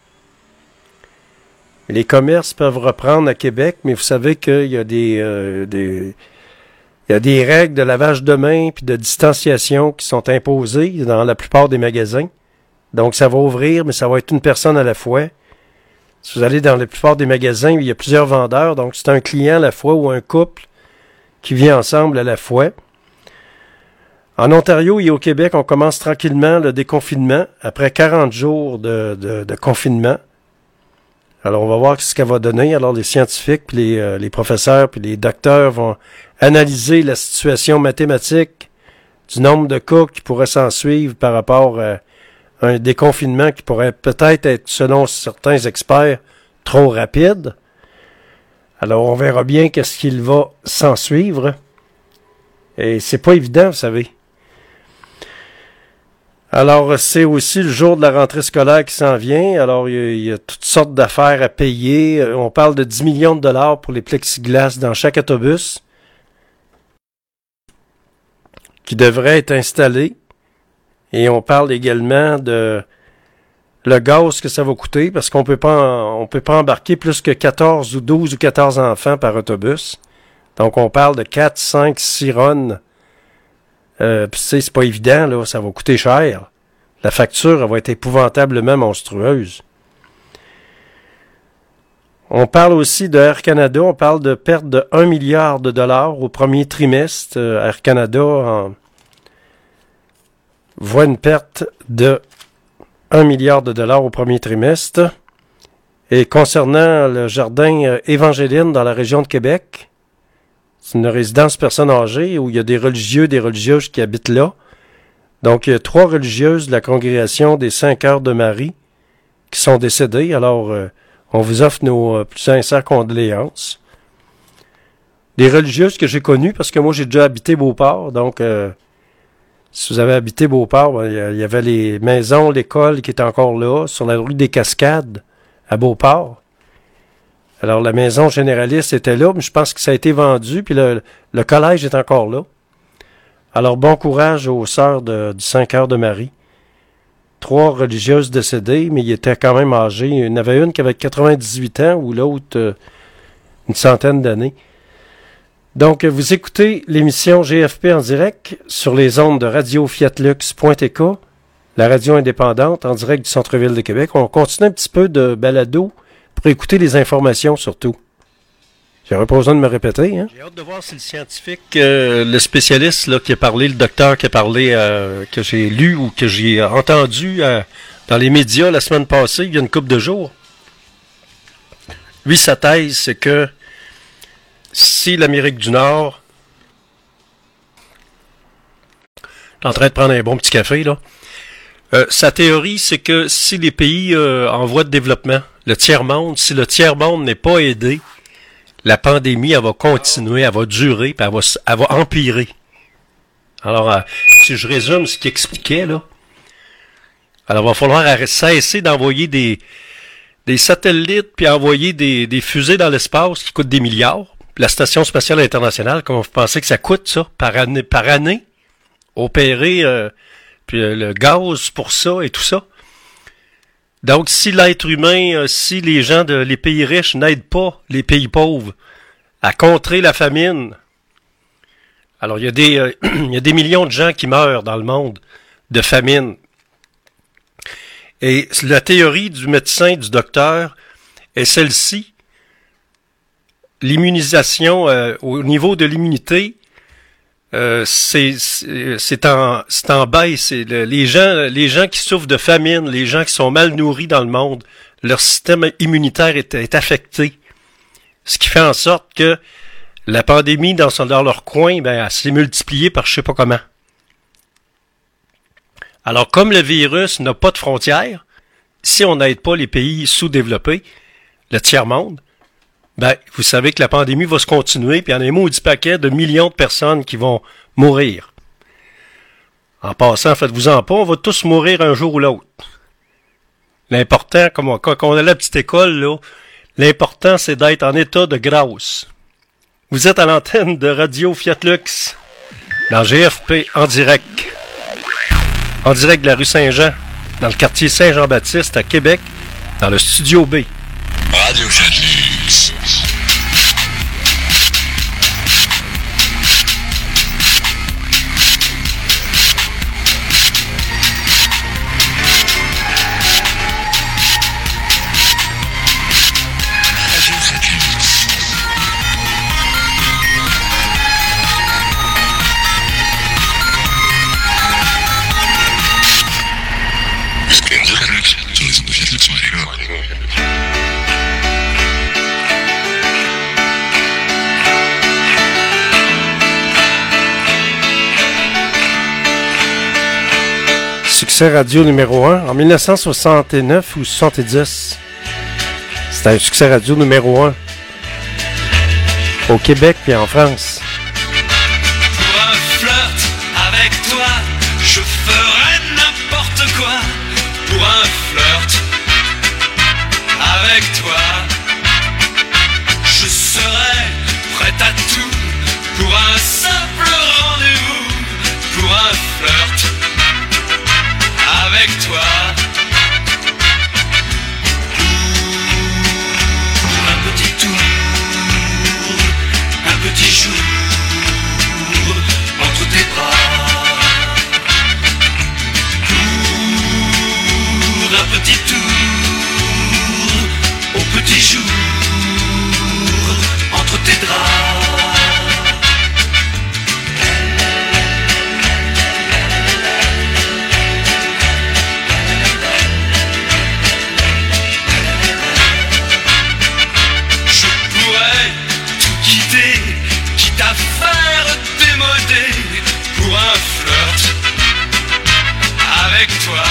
Les commerces peuvent reprendre à Québec, mais vous savez qu'il y a il y a des règles de lavage de mains et de distanciation qui sont imposées dans la plupart des magasins. Donc, ça va ouvrir, mais ça va être une personne à la fois. Si vous allez dans la plupart des magasins, il y a plusieurs vendeurs. Donc, c'est un client à la fois ou un couple qui vit ensemble à la fois. En Ontario et au Québec, on commence tranquillement le déconfinement après 40 jours de confinement. Alors, on va voir ce qu'elle va donner. Alors, les scientifiques, puis les professeurs, puis les docteurs vont analyser la situation mathématique du nombre de cas qui pourraient s'en suivre par rapport à un déconfinement qui pourrait peut-être être, selon certains experts, trop rapide. Alors, on verra bien qu'est-ce qu'il va s'en suivre. Et c'est pas évident, vous savez. Alors, c'est aussi le jour de la rentrée scolaire qui s'en vient. Alors, il y a toutes sortes d'affaires à payer. On parle de 10 millions de dollars pour les plexiglas dans chaque autobus qui devraient être installés. Et on parle également de le gaz que ça va coûter parce qu'on peut pas embarquer plus que 14 ou 12 ou 14 enfants par autobus. Donc, on parle de 4, 5, 6 runs. C'est pas évident, là, ça va coûter cher. La facture elle va être épouvantablement monstrueuse. On parle aussi de Air Canada, on parle de perte de 1 milliard de dollars au premier trimestre. Air Canada voit une perte de 1 milliard de dollars au premier trimestre. Et concernant le jardin Évangéline dans la région de Québec, c'est une résidence personnes âgées où il y a des religieux, des religieuses qui habitent là. Donc, il y a 3 religieuses de la congrégation des 5 Heures de Marie qui sont décédées. Alors, on vous offre nos plus sincères condoléances. Des religieuses que j'ai connues, parce que moi, j'ai déjà habité Beauport. Donc, si vous avez habité Beauport, il y avait les maisons, l'école qui est encore là, sur la rue des Cascades, à Beauport. Alors, la maison généraliste était là, mais je pense que ça a été vendu, puis le collège est encore là. Alors, bon courage aux sœurs du 5 Heures de Marie. 3 religieuses décédées, mais ils étaient quand même âgés. Il y en avait une qui avait 98 ans, ou l'autre une centaine d'années. Donc, vous écoutez l'émission GFP en direct sur les ondes de radio-fiatlux.tk, la radio indépendante en direct du centre-ville de Québec. On continue un petit peu de balado pour écouter les informations surtout. J'aurais pas besoin de me répéter. Hein? J'ai hâte de voir si le scientifique, le spécialiste là, qui a parlé, le docteur qui a parlé, que j'ai lu ou que j'ai entendu dans les médias la semaine passée, il y a une couple de jours. Lui, sa thèse, c'est que si l'Amérique du Nord... Je suis en train de prendre un bon petit café, là. Sa théorie, c'est que si les pays en voie de développement, le tiers-monde, si le tiers-monde n'est pas aidé, la pandémie, elle va continuer, elle va durer, puis elle va empirer. Alors, si je résume ce qu'il expliquait, là, alors il va falloir cesser d'envoyer des satellites, puis envoyer des fusées dans l'espace qui coûtent des milliards, la Station spatiale internationale, comment vous pensez que ça coûte, ça, par année, opérer puis le gaz pour ça et tout ça? Donc, si l'être humain, si les gens les pays riches n'aident pas les pays pauvres à contrer la famine, alors il y a des millions de gens qui meurent dans le monde de famine. Et la théorie du médecin, du docteur, est celle-ci. L'immunisation, au niveau de l'immunité, c'est en baisse. Les gens qui souffrent de famine, les gens qui sont mal nourris dans le monde, leur système immunitaire est affecté. Ce qui fait en sorte que la pandémie dans leur coin, ben, elle s'est multipliée par je sais pas comment. Alors, comme le virus n'a pas de frontières, si on n'aide pas les pays sous-développés, le tiers-monde, ben, vous savez que la pandémie va se continuer, puis il y en a un maudit paquet de millions de personnes qui vont mourir. En passant, faites-vous-en pas, on va tous mourir un jour ou l'autre. L'important, quand on est à la petite école, là, l'important, c'est d'être en état de grâce. Vous êtes à l'antenne de Radio Fiat Lux, dans GFP en direct. En direct de la rue Saint-Jean, dans le quartier Saint-Jean-Baptiste à Québec, dans le Studio B. Radio Fiat Lux. Succès radio numéro 1 en 1969 ou 70. C'était un succès radio numéro 1 au Québec et en France. Pour un flirt avec toi, je ferais n'importe quoi. Pour un flirt avec toi, je serais prête à tout. Pour un simple rendez-vous, pour un flirt avec toi. Pour un petit tour, un petit jour entre tes bras. Pour un petit tour, au petit jour entre tes draps. Avec toi,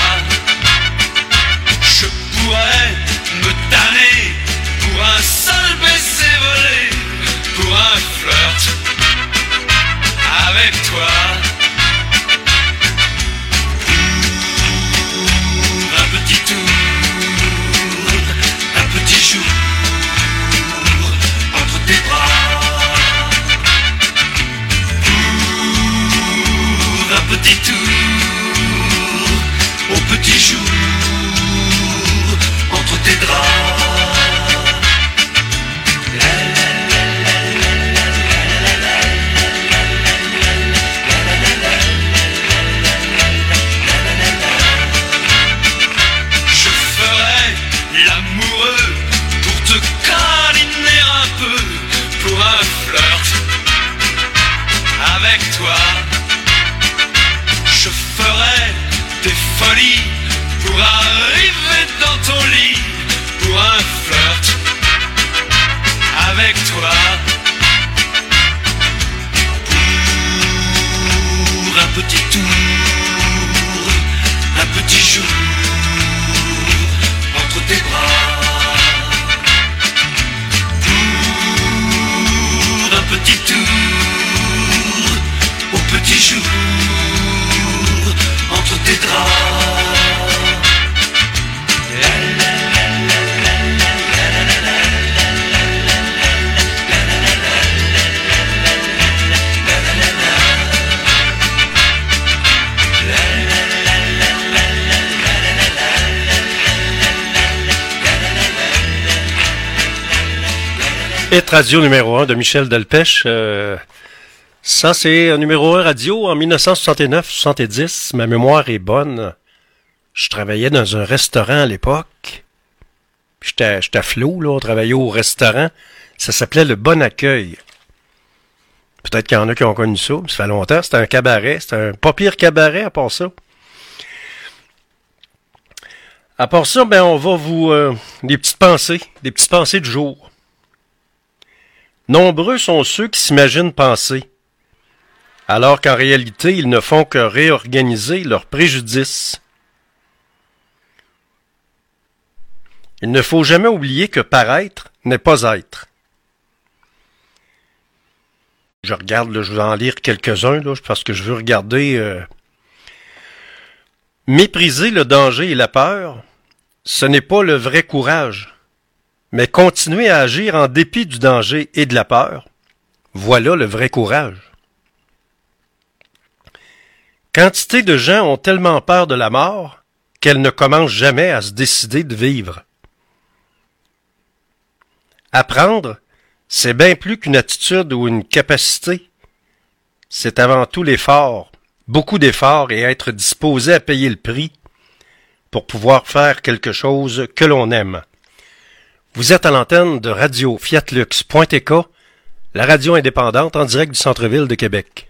je pourrais me tanner pour un seul baiser volé, pour un flirt avec toi. Pour un petit tour, un petit jour entre tes bras. Pour un petit tour au petit jour entre tes draps. Je ferai l'amoureux pour te câliner un peu, pour un flirt avec toi. Je ferai des folies pour arriver dans ton lit, pour un flirt avec toi. Pour un petit tour, un petit jour entre tes bras. Pour un petit tour, au petit jour entre tes draps. Je Hit radio numéro 1 de Michel Delpech. Ça, c'est un numéro 1 radio en 1969-70. Ma mémoire est bonne. Je travaillais dans un restaurant à l'époque. J'étais flou, là. On travaillait au restaurant. Ça s'appelait Le Bon Accueil. Peut-être qu'il y en a qui ont connu ça. Ça fait longtemps. C'était un cabaret. C'était un pas pire cabaret à part ça. À part ça, ben, on va vous... des petites pensées du jour. Nombreux sont ceux qui s'imaginent penser, alors qu'en réalité, ils ne font que réorganiser leurs préjudices. Il ne faut jamais oublier que paraître n'est pas être. Je regarde, là, je vais en lire quelques-uns, là, parce que je veux regarder... Mépriser le danger et la peur, ce n'est pas le vrai courage. Mais continuer à agir en dépit du danger et de la peur, voilà le vrai courage. Quantité de gens ont tellement peur de la mort qu'elles ne commencent jamais à se décider de vivre. Apprendre, c'est bien plus qu'une attitude ou une capacité. C'est avant tout l'effort, beaucoup d'efforts et être disposé à payer le prix pour pouvoir faire quelque chose que l'on aime. Vous êtes à l'antenne de Radio Fiatlux.tk, la radio indépendante en direct du centre-ville de Québec.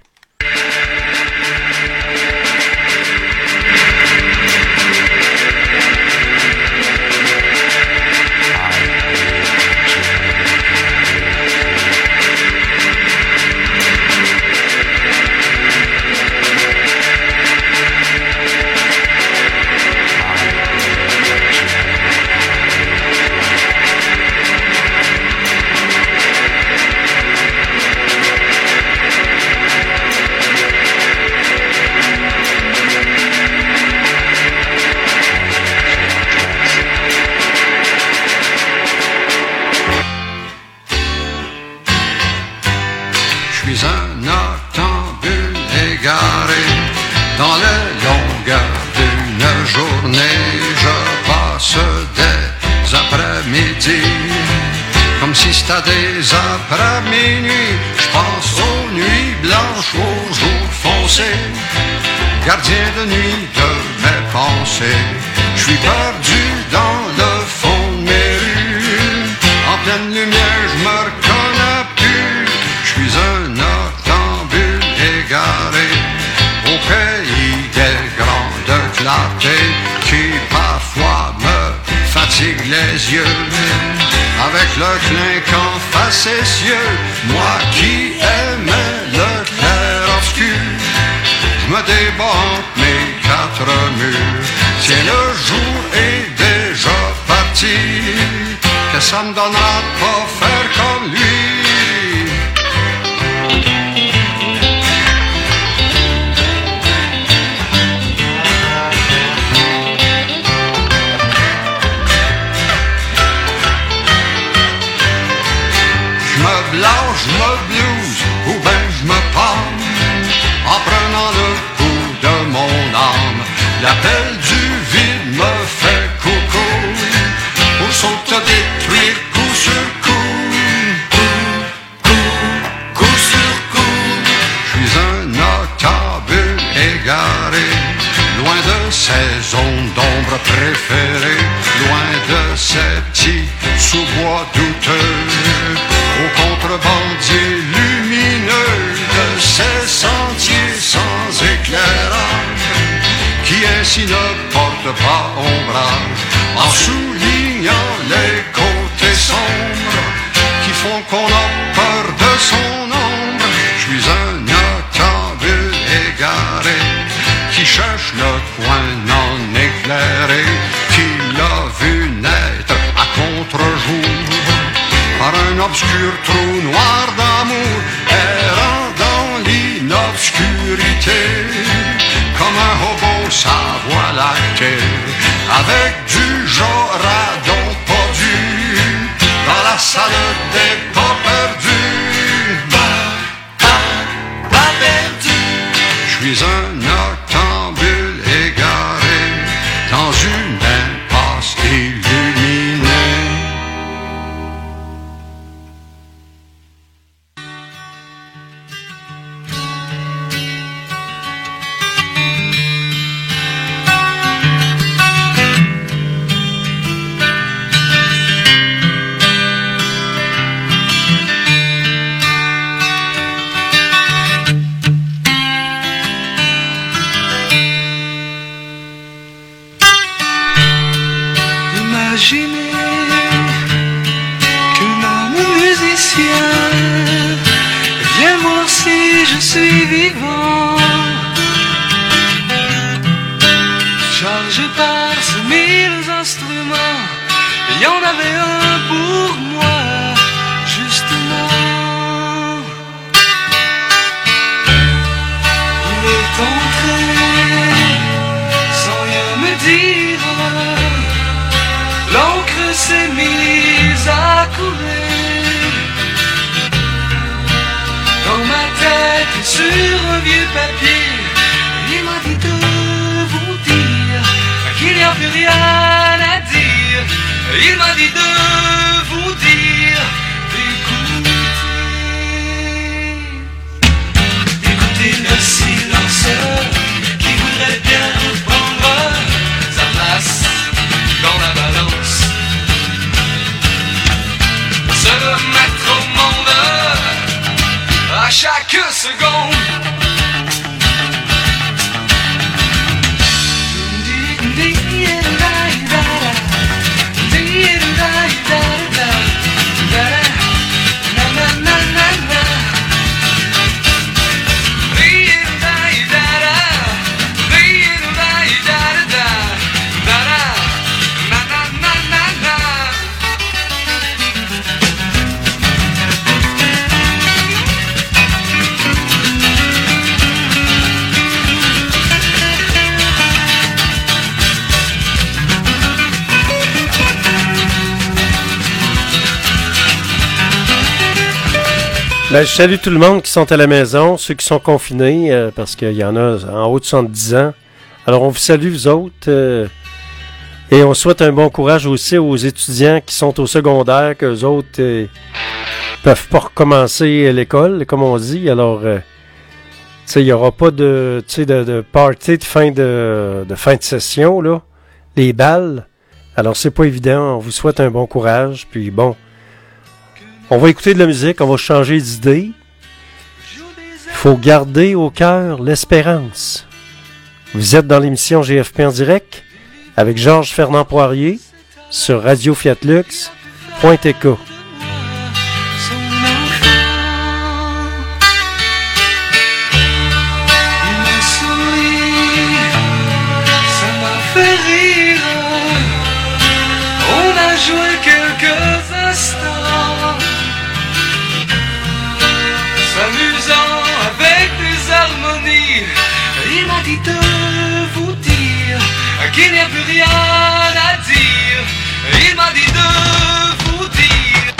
Comme si c'était des après-minuit, je pense aux nuits blanches, aux jours foncés, gardien de nuit de mes pensées. Je suis perdu dans le fond de mes rues, en pleine lumière je me reconnais plus. Je suis un octambule égaré au pays des grandes clartés qui parfois me fatigue les yeux. Avec le clinquant facétieux, moi qui aimais le clair-obscur, je me débat entre mes quatre murs. Si le jour est déjà parti, que ça me donnera de pas faire comme lui. Lâche me blues ou ben je me pends en prenant le pouls de mon âme. L'appel du vide me fait coucou pour s'auto-détruire coup sur coup, coup sur coup. Je suis un octambule égaré, loin de ces zones d'ombre préférées, loin de ces petits sous-bois douteux, au contrebandier lumineux de ces sentiers sans éclairage, qui ainsi ne portent pas ombrage, en soulignant les côtés sombres, qui font qu'on a peur de son ombre. Je suis un octambule égaré, qui cherche le coin non éclairé, qui l'a vu naître à contre-jour, par un obscur trou noir d'amour, errant dans l'inobscurité, comme un hobo sa voie lactée, avec du joradon pendu, dans la salle des pas perdus, pas perdu. Je suis un octambule égaré, dans une impasse illuminée. d'entrer sans rien me dire. L'encre s'est mise à couler dans ma tête et sur un vieux papier. Il m'a dit de vous dire qu'il n'y a plus rien à dire. Il m'a dit de vous dire d'écouter le silence qui voudrait bien prendre sa place dans la balance, se mettre au monde à chaque seconde. Ben, je salue tout le monde qui sont à la maison, ceux qui sont confinés, parce qu'il y en a en haut de 70 ans. Alors, on vous salue, vous autres, et on souhaite un bon courage aussi aux étudiants qui sont au secondaire, qu'eux autres peuvent pas recommencer l'école, comme on dit. Alors, tu sais, il n'y aura pas de party de fin de session, là, les balles. Alors, c'est pas évident, on vous souhaite un bon courage, puis bon... On va écouter de la musique, on va changer d'idée. Il faut garder au cœur l'espérance. Vous êtes dans l'émission GFP en direct avec Georges Fernand Poirier sur radiofiatlux.tk. Qu'il n'y a plus rien à dire. Il m'a dit de vous dire.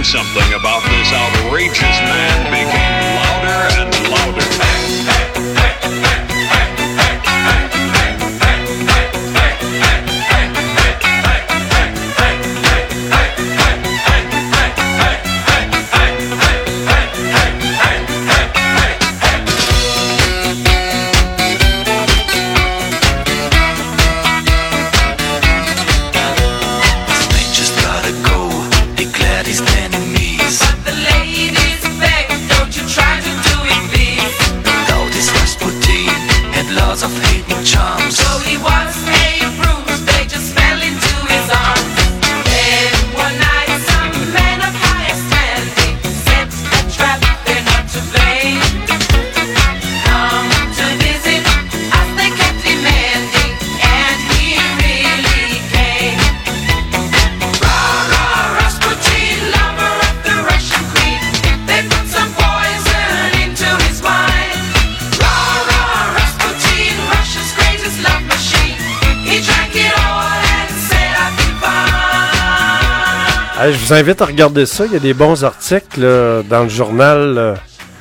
something about this outrageous man became louder and louder. Je vous invite à regarder ça. Il y a des bons articles là, dans le journal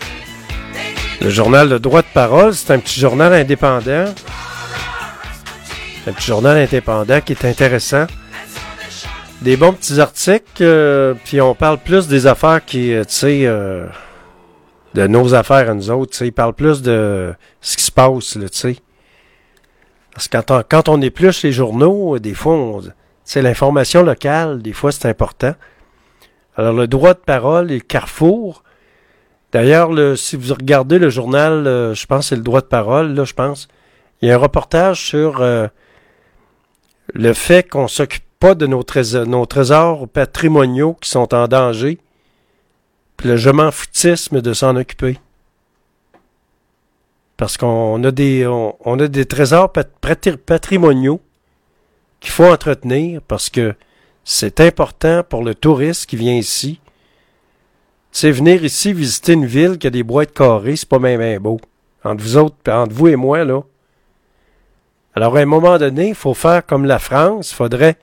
Le Droit de Parole. C'est un petit journal indépendant. Un petit journal indépendant qui est intéressant. Des bons petits articles. Puis on parle plus des affaires qui, tu sais, de nos affaires à nous autres. Tu sais, ils parlent plus de ce qui se passe, là, tu sais. Parce que quand on épluche les journaux, des fois, c'est l'information locale, des fois, c'est important. Alors, le droit de parole et le Carrefour. D'ailleurs, si vous regardez le journal, je pense que c'est le droit de parole, là, je pense, il y a un reportage sur le fait qu'on ne s'occupe pas de nos trésors patrimoniaux qui sont en danger, puis le je m'en foutisme de s'en occuper. Parce qu'on a des trésors patrimoniaux qu'il faut entretenir parce que c'est important pour le touriste qui vient ici. Tu sais, venir ici visiter une ville qui a des boîtes carrées, c'est pas même beau. Entre vous et moi, là. Alors, à un moment donné, il faut faire comme la France. Faudrait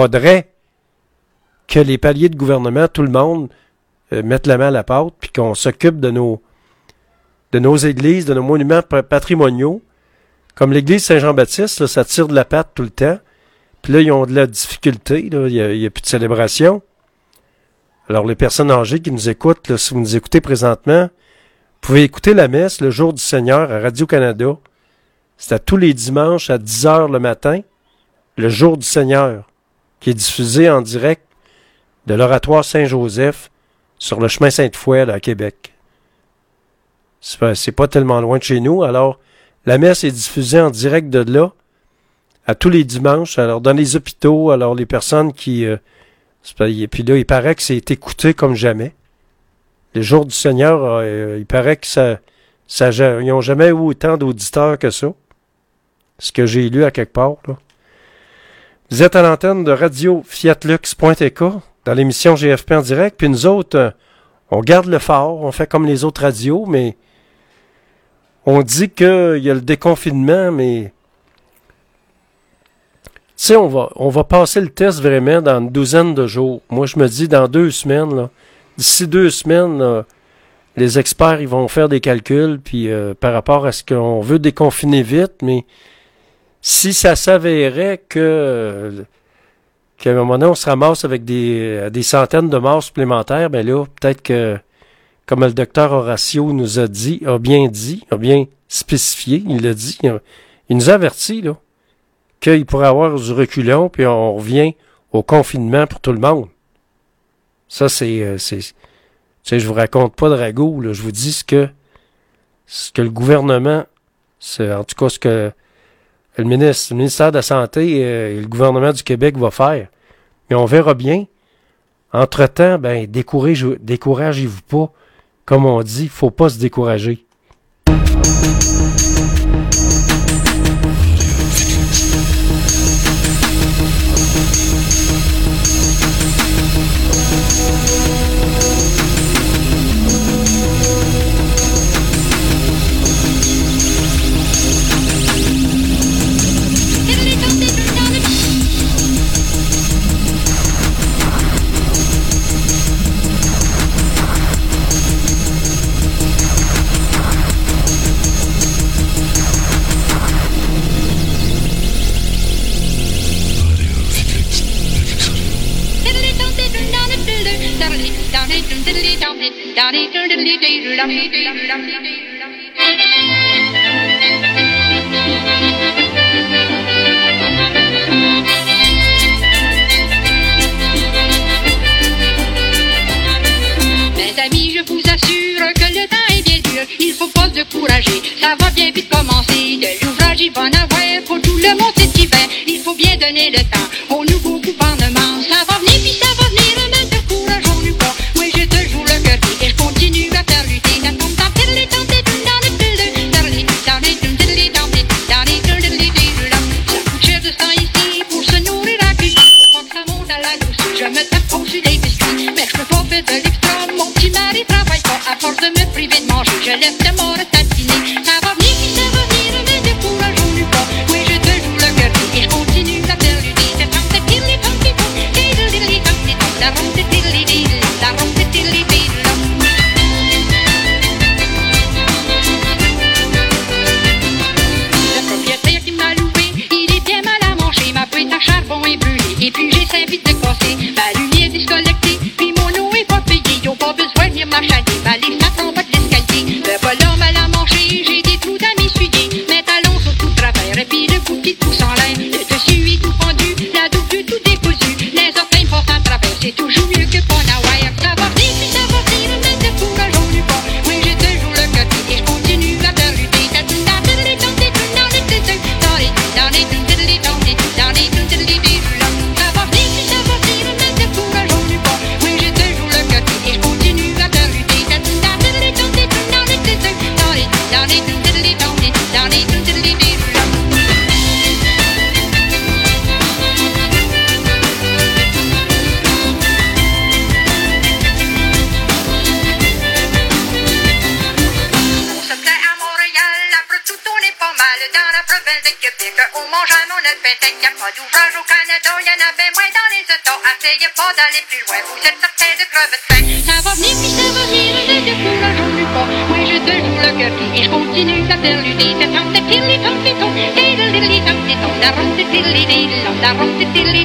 que les paliers de gouvernement, tout le monde, mettent la main à la pâte, puis qu'on s'occupe de nos églises, de nos monuments patrimoniaux. Comme l'église Saint-Jean-Baptiste, là, ça tire de la patte tout le temps. Puis là, ils ont de la difficulté, là. Il y a plus de célébration. Alors, les personnes âgées qui nous écoutent, là, si vous nous écoutez présentement, vous pouvez écouter la messe le jour du Seigneur à Radio-Canada. C'est à tous les dimanches à 10h le matin, le jour du Seigneur, qui est diffusé en direct de l'oratoire Saint-Joseph sur le chemin Sainte-Foy, là, à Québec. C'est pas tellement loin de chez nous. Alors, la messe est diffusée en direct de là, à tous les dimanches. Alors, dans les hôpitaux, alors les personnes qui... puis là, il paraît que c'est écouté comme jamais. Le jour du Seigneur, il paraît que ils n'ont jamais eu autant d'auditeurs que ça. Ce que j'ai lu à quelque part, là. Vous êtes à l'antenne de Radio Fiatlux.tk dans l'émission GFP en direct. Puis nous autres, on garde le fort, on fait comme les autres radios, mais on dit qu'il y a le déconfinement, mais... Tu sais, on va passer le test vraiment dans une douzaine de jours. Moi, je me dis dans 2 semaines, là, d'ici 2 semaines, là, les experts ils vont faire des calculs puis par rapport à ce qu'on veut déconfiner vite, mais si ça s'avérait qu'à un moment donné, on se ramasse avec des centaines de morts supplémentaires, ben là, peut-être que, comme le docteur Horacio nous a bien spécifié, il l'a dit, il nous a averti, là, qu'il pourrait avoir du reculon, puis on revient au confinement pour tout le monde. Ça, tu sais, je vous raconte pas de ragots, là, je vous dis ce que le gouvernement, en tout cas ce que le ministère de la Santé et le gouvernement du Québec va faire. Mais on verra bien. Entre-temps, ben, découragez-vous pas. Comme on dit, faut pas se décourager. Mes amis, je vous assure que le temps est bien dur, il faut pas se décourager, ça va bien vite commencer. De l'ouvrage, il va en avoir pour tout le monde cet hiver. Il faut bien donner le temps au nouveau gouvernement. Ça va venir, puis ça va venir, ne décourageons-nous pas. Oui, j'ai toujours le cœur et je continue à faire lutter. Ça tombe dans les temps, c'est tout dans les pilles, dans les dans les dans les dans les dans les dans les ça coûte cher de se temps ici pour se nourrir à cuisine. Faut pas que ça monte à la douce, je me tape au sur les biscuits. Mais je peux pas faire de l'extra, mon petit mari travaille pas. À force de me priver de manger, je laisse le mort à tatiner. Ça va venir, puis ça va venir, ne décourageons-nous pas. Oui, j'ai toujours le cœur et je continue à faire lutter. C'est tant de tilly, tant de tout, tilly, tant de tout, la ronde de tilly, la ronde de tilly, le propriétaire qui m'a loué, il est bien mal à manger. Ma boîte à charbon est brûlée et puis j'ai 5 vitres de casser. Ma lumière disconnectée, puis mon eau est pas payée. Ils ont pas besoin de venir m'achaler, ma liste ça en bas de l'escalier. Le voleur mal à manger, j'ai des trous dans mes souliers. Mes talons sont tout travers et puis le bout qui pousse en l'air. Le dessus est tout pendu, la double tout décousu. Les orteils passent à travers, c'est toujours mieux que pas wire. Ça va venir, puis ça va venir, ne décourageons-nous pas. Oui, j'ai toujours le cœur et je continue à faire lutter. Dans la province de Québec, on mange à mon appétit. Y'a pas d'ouvrage au Canada, y'en a bien moins dans les autos. Essayez pas d'aller plus loin, vous êtes certains de crever de faim. Ça va venir, puis ça va venir, ne décourageons-nous pas. Oui, j'ai toujours le cœur et je continue à faire lutter. C'est tant de tilly, tant de tout, tilly, tant de tout, la ronde de tilly, la ronde de tilly,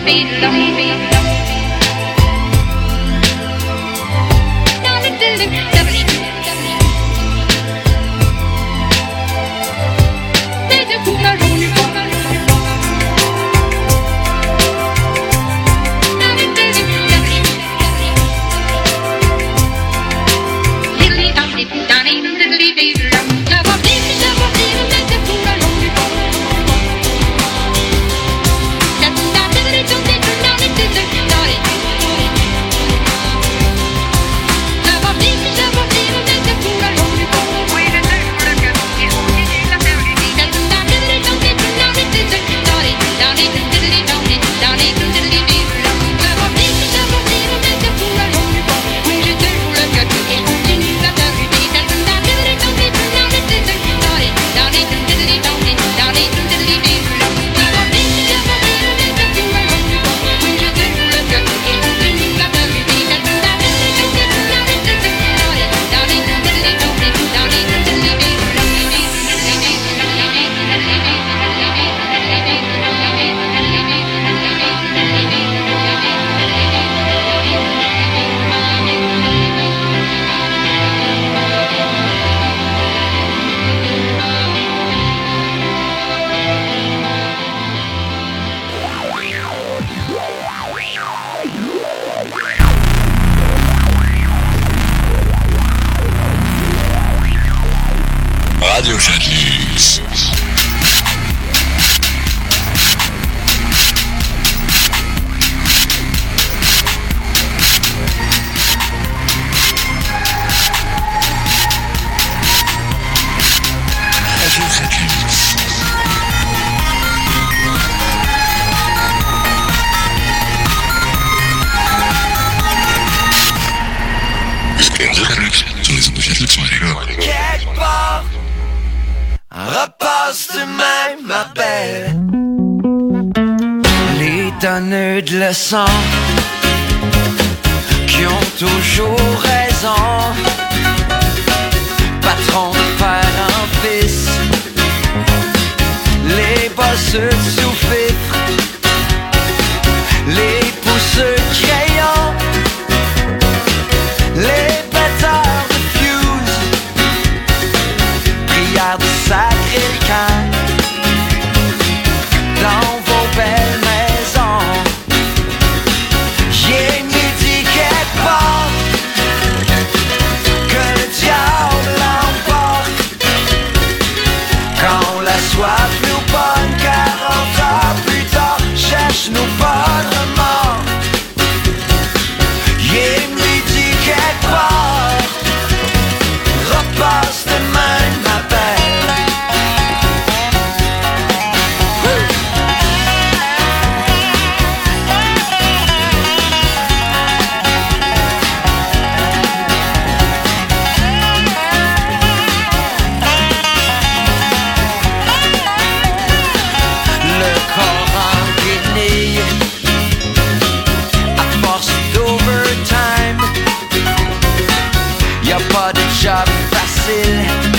Radio Genlux. Repasse demain, ma belle. Les donneurs de leçons qui ont toujours raison. Patron de père en fils, les bosseux de sous-fifre, les pousseux de crayon, les bêteurs de fiers de sacrer le camp dans vos belles maisons. J'ai midi quelque part, que le diable l'emporte. Quand la soif nous bonne, 40 ans plus tard, cherche-nous pas de remords. J'ai midi quelque part, repasse demain ma belle. Le corps en guenille, à force d'overtime, y'a pas de job facile,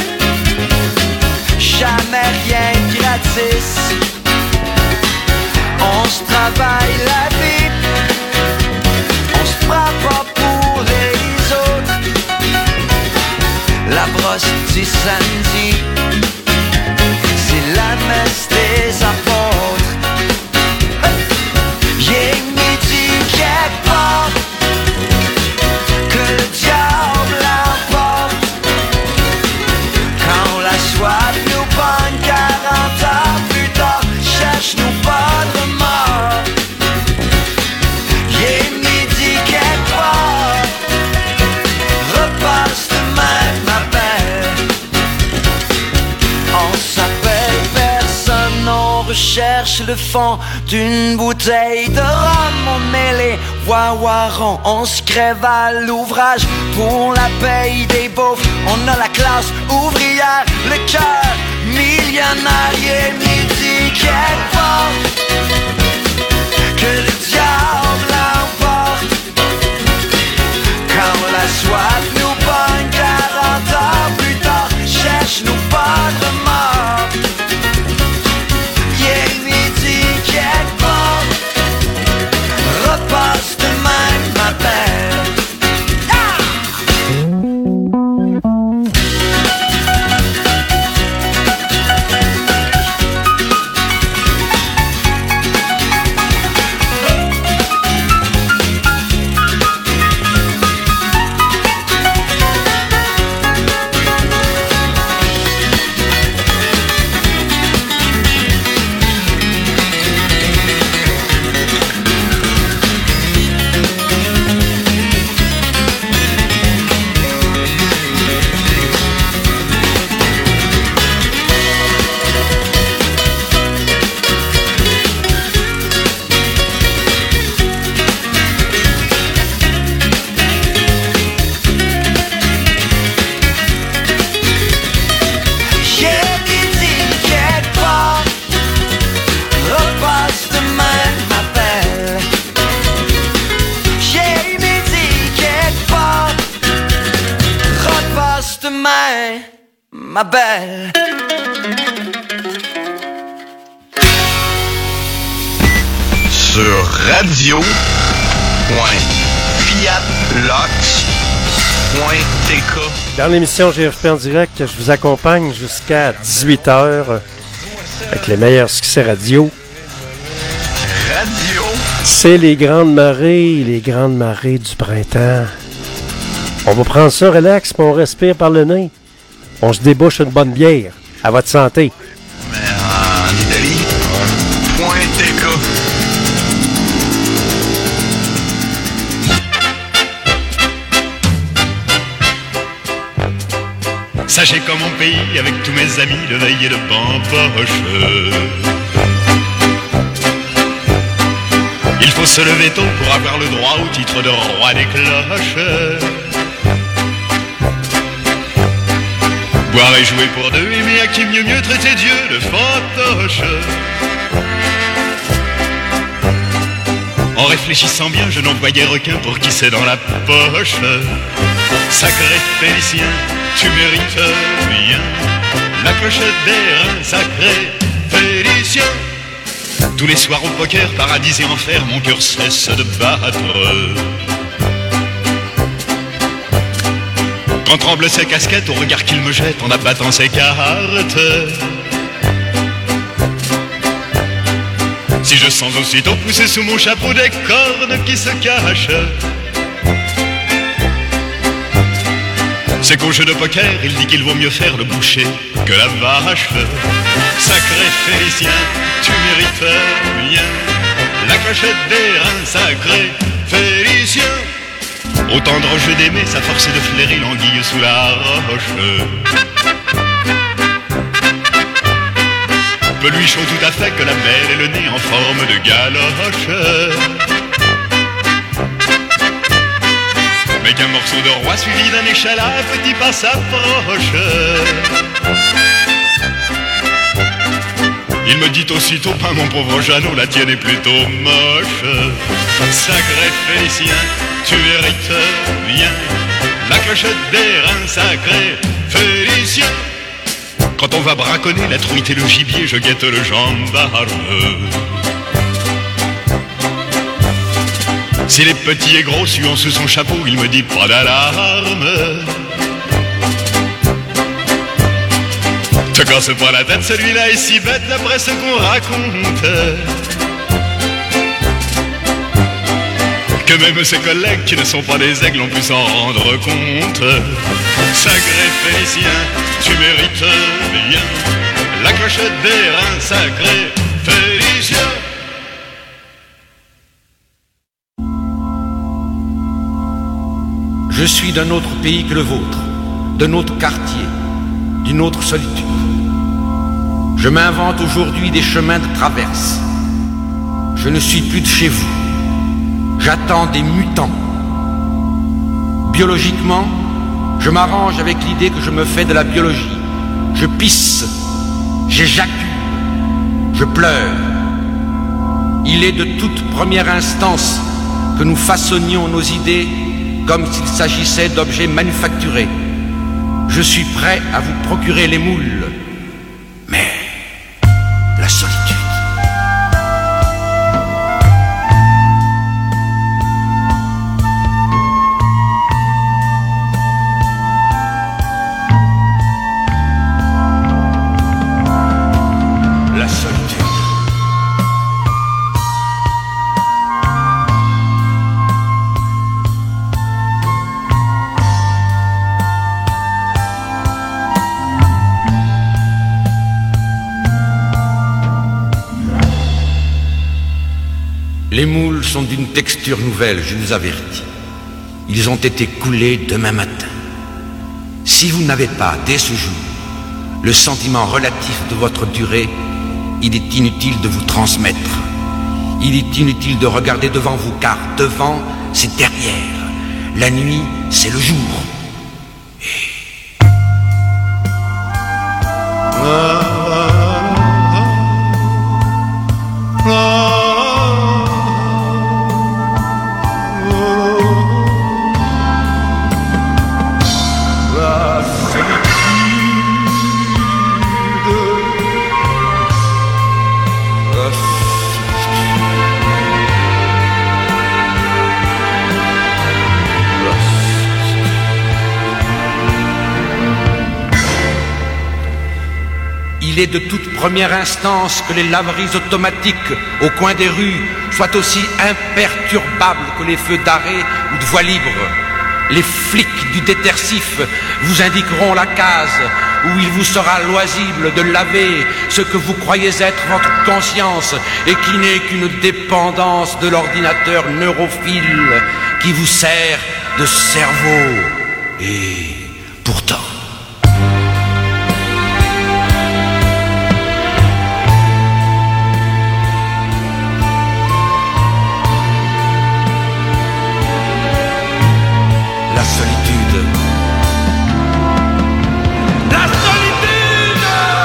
jamais rien de gratis. On se travaille la vie, on se prend pas pour les autres. La brosse du samedi, c'est la messe des apôtres. J'ai midi quelque part, que le diable l'emporte. Quand la soif nous pogne, 40 ans plus tard, cherche-nous pas de remords. J'ai midi quelque part, repasse demain ma belle. On s'appelle personne, on recherche le fond d'une bouteille de rhum. On met les wawarons, on se crève à l'ouvrage pour la paye des beaufs. On a la classe ouvrière, le cœur millionnaire. Et midi quelque part, que le diable l'emporte. Quand la soif nous pogne, 40 ans plus tard, cherche-nous pas de remords. Yeah, midi quelque part, repasse demain ma belle. Ma belle. Sur radio.fiatlox.tk. Dans l'émission GFP en direct, je vous accompagne jusqu'à 18h avec les meilleurs succès radio. C'est les grandes marées du printemps. On va prendre ça relax, puis on respire par le nez. On se débouche une bonne bière. À votre santé. Mais en Italie, .tk. Sachez qu'en mon pays, avec tous mes amis, de veille et de pampoche, il faut se lever tôt pour avoir le droit au titre de roi des cloches. Boire et jouer pour deux, aimer à qui mieux traiter Dieu de fantoche. En réfléchissant bien, je n'en voyais requin pour qui c'est dans la poche. Sacré Félicien, tu mérites bien la clochette des reins, sacré Félicien. Tous les soirs au poker, paradis et enfer, mon cœur cesse de battre. Quand tremblent ses casquettes au regard qu'il me jette en abattant ses cartes. Si je sens aussitôt pousser sous mon chapeau des cornes qui se cachent, c'est qu'au jeu de poker, il dit qu'il vaut mieux faire le boucher que la vache. Sacré Félicien, tu mérites bien la clochette des reins, sacré Félicien. Au tendre jeu d'aimer, sa force est de flairer l'anguille sous la roche. Peu lui chaud tout à fait que la belle ait le nez en forme de galoche. Mais qu'un morceau de roi suivi d'un échalas à petits pas s'approche. Il me dit aussitôt, pas mon pauvre Jeannot, la tienne est plutôt moche. Sacré Félicien, tu mérites bien la clochette des reins, sacré Félicien. Quand on va braconner la truite et le gibier, je guette le gendarme. S'il est petit et gros, suant sous son chapeau, il me dit pas d'alarme. Te casse pas la tête, celui-là est si bête d'après ce qu'on raconte, que même ses collègues qui ne sont pas des aigles ont pu s'en rendre compte. Sacré Félicien, tu mérites bien la clochette des reins, sacré Félicien. Je suis d'un autre pays que le vôtre, d'un autre quartier, d'une autre solitude. Je m'invente aujourd'hui des chemins de traverse. Je ne suis plus de chez vous. J'attends des mutants. Biologiquement, je m'arrange avec l'idée que je me fais de la biologie. Je pisse, j'éjacule, je pleure. Il est de toute première instance que nous façonnions nos idées comme s'il s'agissait d'objets manufacturés. Je suis prêt à vous procurer les moules, mais la solitude. La solitude. Les moules sont d'une texture nouvelle, je vous avertis. Ils ont été coulés demain matin. Si vous n'avez pas, dès ce jour, le sentiment relatif de votre durée, il est inutile de vous transmettre. Il est inutile de regarder devant vous, car devant, c'est derrière. La nuit, c'est le jour. Il est de toute première instance que les laveries automatiques au coin des rues soient aussi imperturbables que les feux d'arrêt ou de voie libre. Les flics du détersif vous indiqueront la case où il vous sera loisible de laver ce que vous croyez être votre conscience et qui n'est qu'une dépendance de l'ordinateur neurophile qui vous sert de cerveau. Et pourtant... La solitude. La solitude.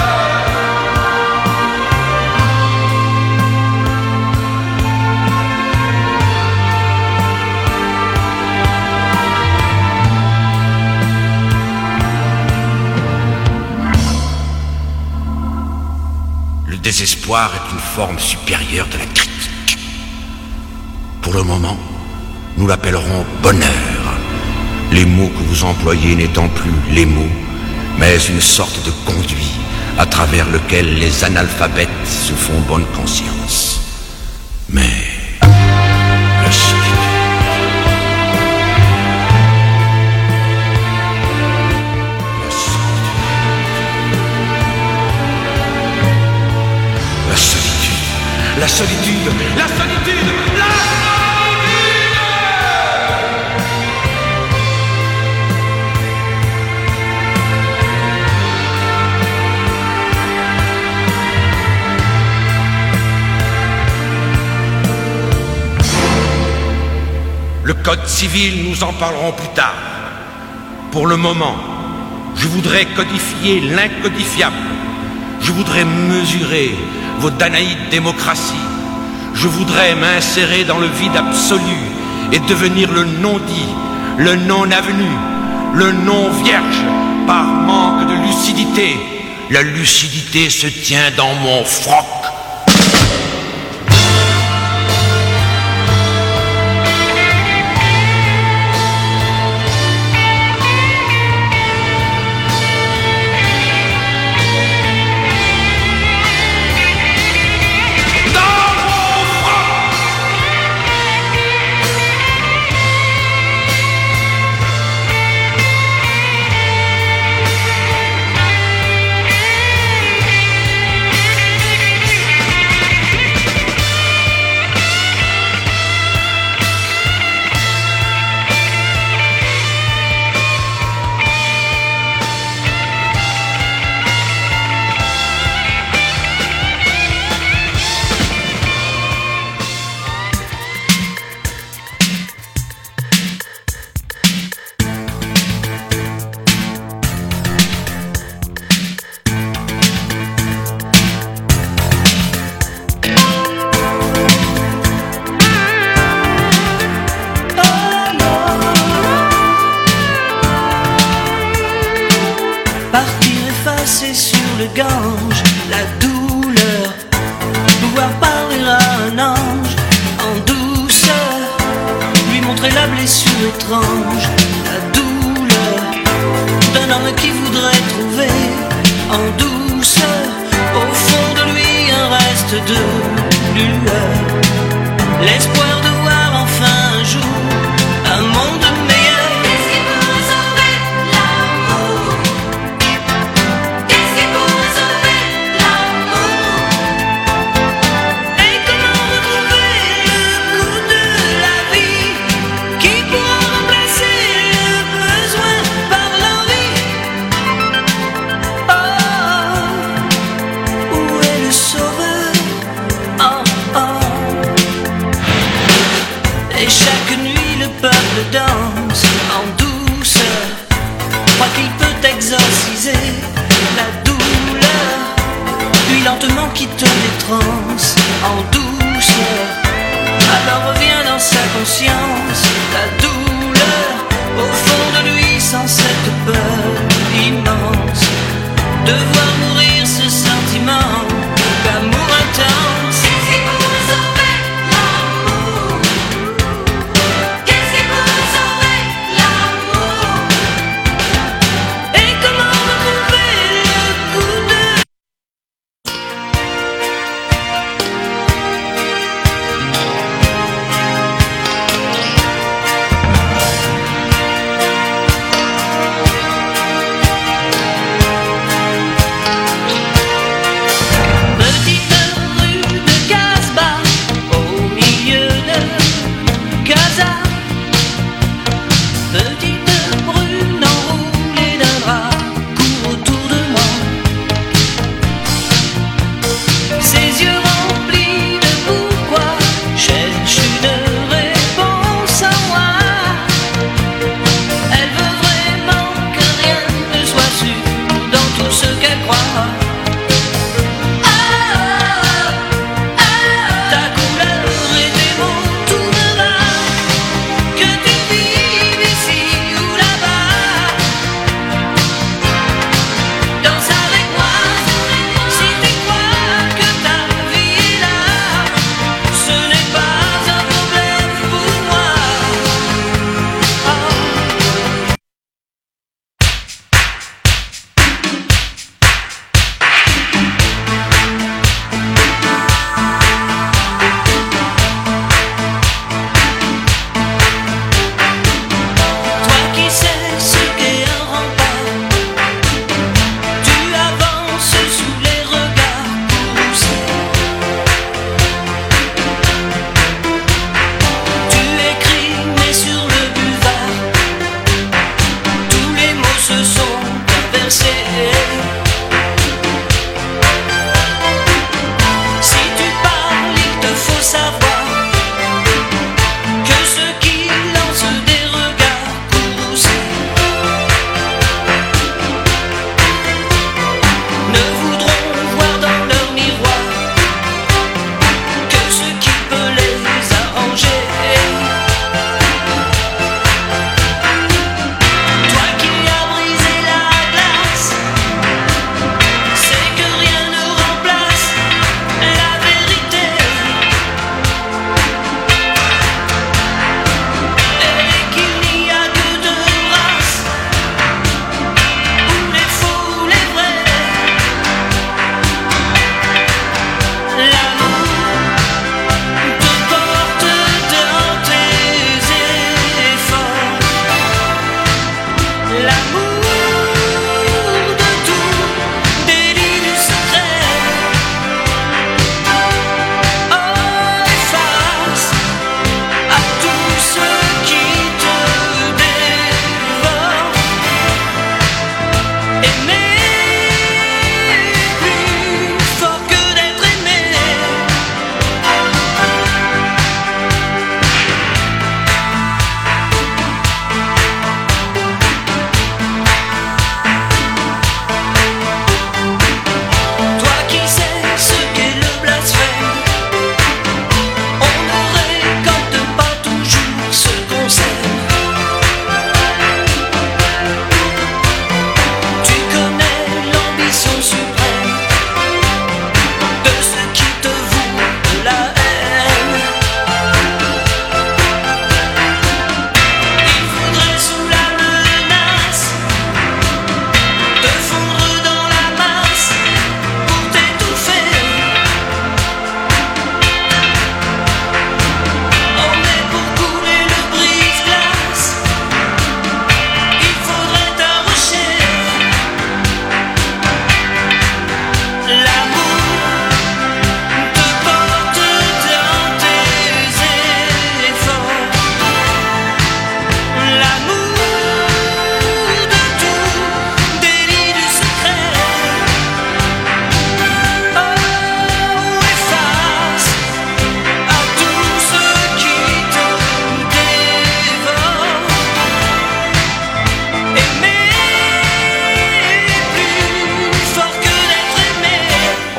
Le désespoir est une forme supérieure de la critique. Pour le moment, nous l'appellerons bonheur. Les mots que vous employez n'étant plus les mots, mais une sorte de conduit à travers lequel les analphabètes se font bonne conscience. Mais la solitude. La solitude. La solitude. La solitude. La solitude. Le code civil, nous en parlerons plus tard. Pour le moment, je voudrais codifier l'incodifiable. Je voudrais mesurer vos danaïdes démocraties. Je voudrais m'insérer dans le vide absolu et devenir le non-dit, le non-avenu, le non-vierge, par manque de lucidité. La lucidité se tient dans mon froc.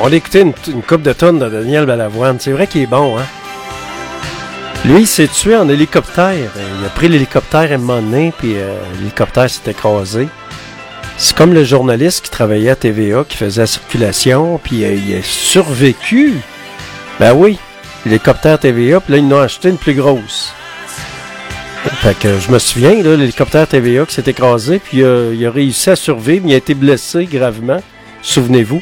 On a écouté une couple de tonnes de Daniel Balavoine. C'est vrai qu'il est bon, hein? Lui, il s'est tué en hélicoptère. Il a pris l'hélicoptère à un moment donné, puis l'hélicoptère s'est écrasé. C'est comme le journaliste qui travaillait à TVA, qui faisait la circulation, puis il a survécu. Ben oui, l'hélicoptère TVA, puis là, ils en ont acheté une plus grosse. Fait que je me souviens, là, l'hélicoptère TVA qui s'est écrasé, puis il a réussi à survivre, il a été blessé gravement, souvenez-vous.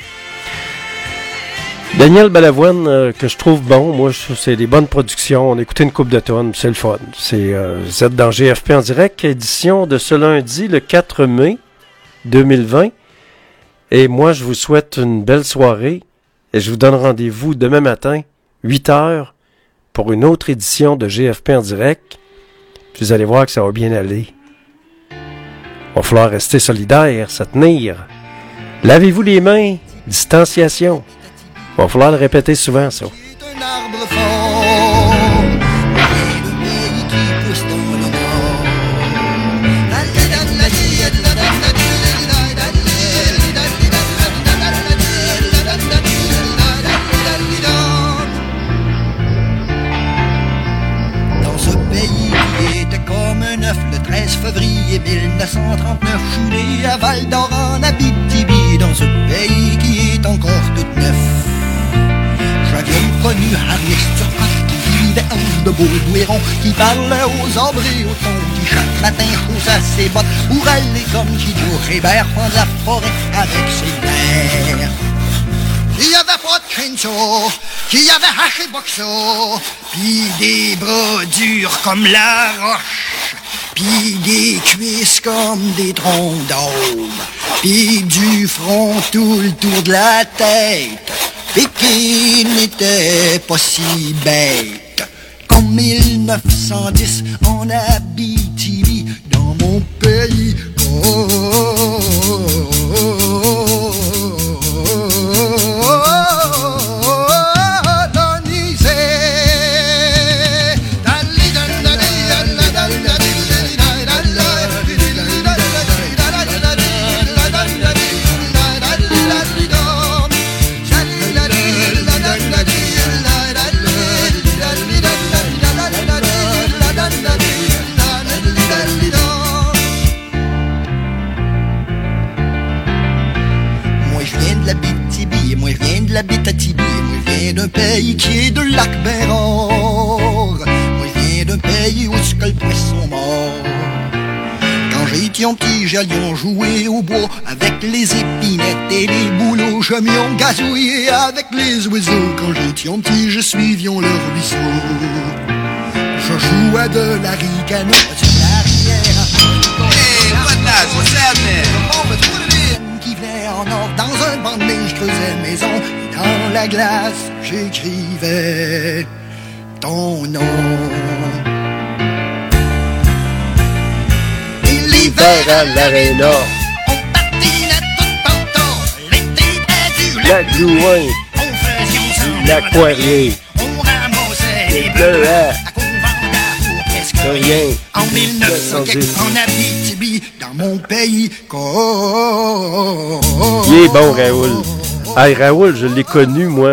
Daniel Balavoine, que je trouve bon, moi, c'est des bonnes productions, on a écouté une couple de tonnes, c'est le fun. Vous êtes dans GFP en direct, édition de ce lundi, le 4 mai 2020, et moi, je vous souhaite une belle soirée, et je vous donne rendez-vous demain matin, 8h, pour une autre édition de GFP en direct. Vous allez voir que ça va bien aller. Il va falloir rester solidaire, se tenir. Lavez-vous les mains, distanciation. Il va falloir le répéter souvent, ça. Un arbre fort, le pays qui pousse dans le nord. Dans ce pays qui était comme un œuf, le 13 février 1939, je suis né à Val d'Or en Abitibi. Dans ce pays qui est encore tout neuf, j'avais connu Harry Turcotte qui vivait en de Baudouiron, qui parlait aux arbres et aux tons, qui chaque matin chaussait ses bottes pour aller comme Guido Hébert prendre la forêt avec ses mères. Il y avait pas de chainsaw, qui avait haché boxo, pis des bras durs comme la roche, pis des cuisses comme des troncs d'arbre, pis du front tout le tour de la tête, et qui n'était pas si bête. Qu'en 1910, en Abitibi, dans mon pays, l'Abitibi, moi je viens d'un pays qui est de lac Bérard. Moi je viens d'un pays où ce que le poisson mort. Quand j'étais petit, j'allions jouer au bois avec les épinettes et les bouleaux. Je m'y gazouillé avec les oiseaux. Quand j'étais petit, je suivions leur ruisseau. Je jouais de la ricano sur la rivière. Hey, what's happening? Qui venait en or dans un banc de neige, je creusais maison. Dans la glace, j'écrivais ton nom. Et l'hiver à l'aréna, on patinait tout panton. L'été était du lac Louin, on faisait l'aquarié, on ramassait les bleuets à qu'on vendait pour presque rien. En 1910, en Abitibi, dans mon pays, il est bon, Raoul. Hey, Raoul, je l'ai connu, moi,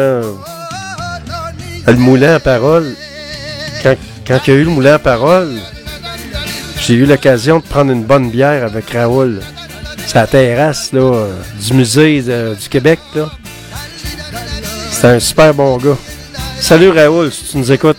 le moulin à parole. Quand il y a eu le moulin à parole, j'ai eu l'occasion de prendre une bonne bière avec Raoul. C'est à la terrasse, là, du musée du Québec, là. C'est un super bon gars. Salut, Raoul, si tu nous écoutes.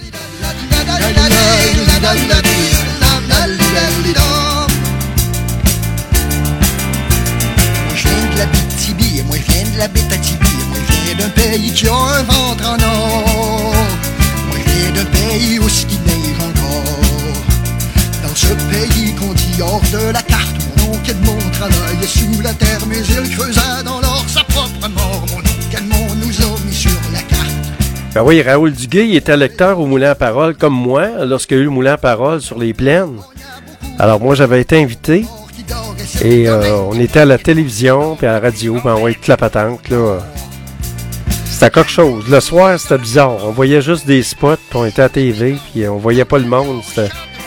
D'un pays qui a un ventre en or. Moi je viens d'un pays où ce qui neige encore. Dans ce pays qu'on dit hors de la carte, mon oncle Edmond travaillait sous la terre, mais il creusa dans l'or sa propre mort. Mon oncle Edmond nous a mis sur la carte. Ben oui, Raoul Duguay, il était lecteur au Moulin à Parole, comme moi, lorsqu'il y a eu le Moulin à Parole sur les plaines. Alors moi, j'avais été invité, et on était à la télévision, puis à la radio, puis on voyait toute la patente, là. C'était quelque chose. Le soir, c'était bizarre. On voyait juste des spots, puis on était à TV, puis on voyait pas le monde.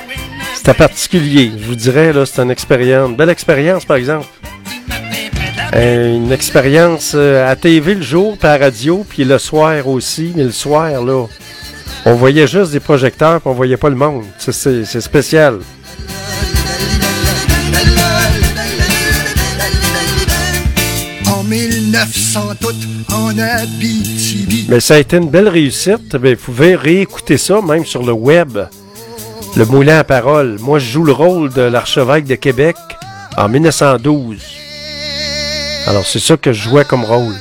C'était particulier. Je vous dirais, là, c'était une expérience. Belle expérience, par exemple. Une expérience à TV le jour, puis à la radio, puis le soir aussi. Mais le soir, là, on voyait juste des projecteurs, puis on voyait pas le monde. C'est spécial. En 1900 tout en Abitibi. Mais ça a été une belle réussite. Bien, vous pouvez réécouter ça, même sur le web. Le Moulin à Parole. Moi, je joue le rôle de l'archevêque de Québec en 1912. Alors, c'est ça que je jouais comme rôle.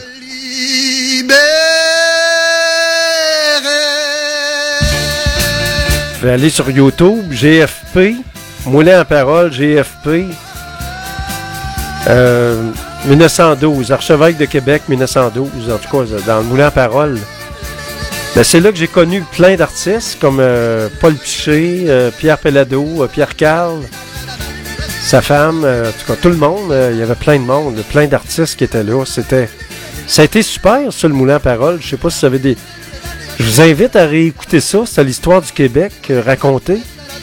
Vous pouvez aller sur YouTube, GFP, Moulin à Parole, GFP. 1912, archevêque de Québec, 1912, en tout cas, dans le Moulin à Parole. Ben, c'est là que j'ai connu plein d'artistes, comme Paul Piché, Pierre Pellado, Pierre Carl, sa femme, en tout cas, tout le monde. Il y avait plein de monde, plein d'artistes qui étaient là. Ça a été super, ça, le Moulin à Parole. Je sais pas si vous avez des... Je vous invite à réécouter ça. C'est l'histoire du Québec racontée.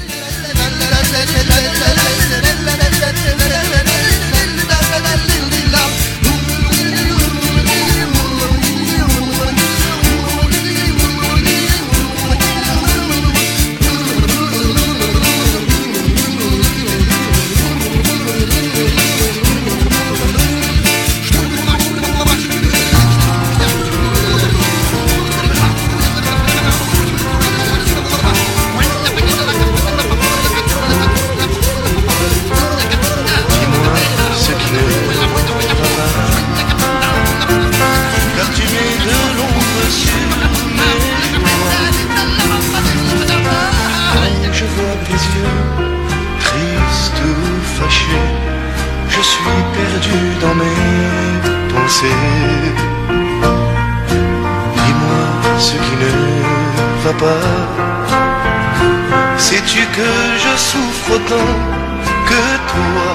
Sais-tu que je souffre autant que toi?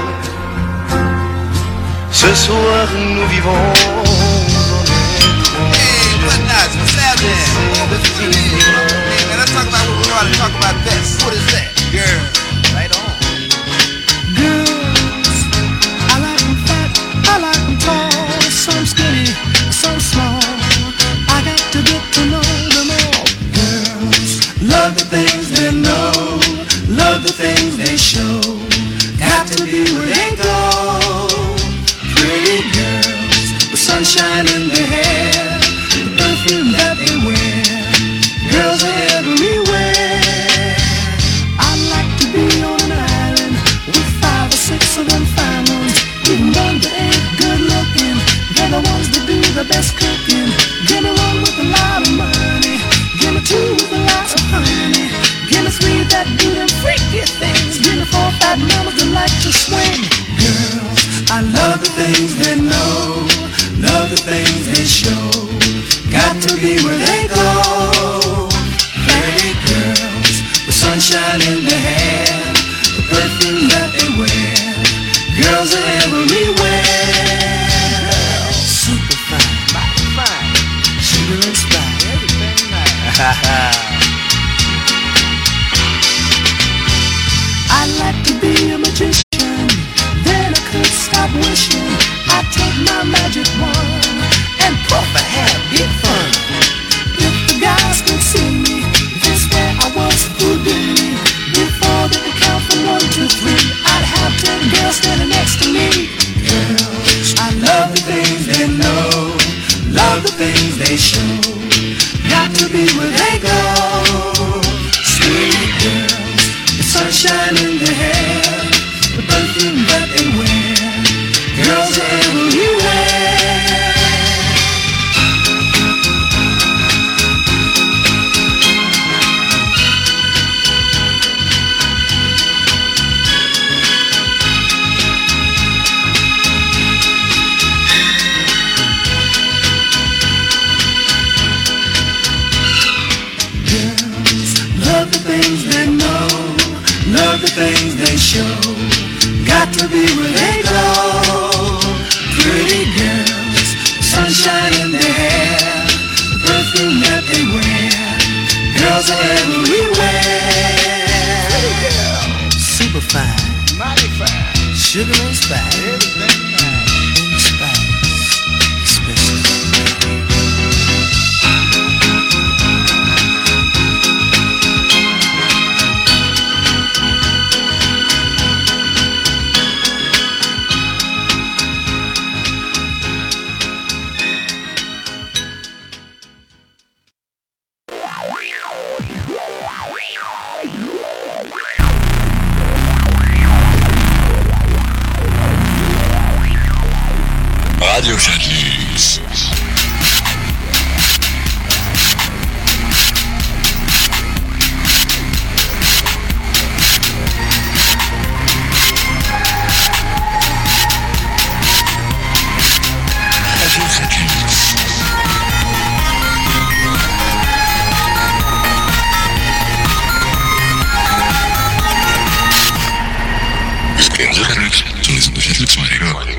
Ce soir nous vivons en Hey, what's happening? Hey, let's talk about what we want to talk about best. What is that? Girl, right on. Girls, I like them fat, I like them tall, some skinny, some small. I got to get to know them all. Girls, love the things they know, love the things they show. Got to be where they go. Pretty girls with sunshine in their hair, the perfume that they wear. Girls are everywhere. I'd like to be on an island with 5 or 6 of them fine ones. Even though they ain't good looking, they're the ones that do the best cooking. Give me 1 with a lot of money, give me 2 with a lot of honey. Give me 3 that do them freaky things. Give me 4 fat mamas that like to swing. Girls, I love the things they know, love the things they show. Got to be where they go. Pretty girls with sunshine in their hair, the perfume that they wear. Girls are everywhere. Super fine, mighty fine, sugar and spice, everything nice. I'd like to be a magician, then I could stop wishing. I'd take my magic wand and puff a hat, big fun. If the guys could see me, this way I was Houdini. Before they could count from 1 to 3, I'd have 10 girls standing next to me. Girls, I love the things they know, love the things they show. Got to be where they go. Sweet girls, the sunshine in their hair, the perfume that they wear. Girls are everywhere. Love the things they know, love the things they show. Got to be where they go. Pretty girls, sunshine in their hair, the perfume that they wear. Girls are everywhere. Pretty girls, super fine, mighty fine, sugar and spice, everything nice, and spice. Radio Campus. Sur les ondes de Fiat Lux,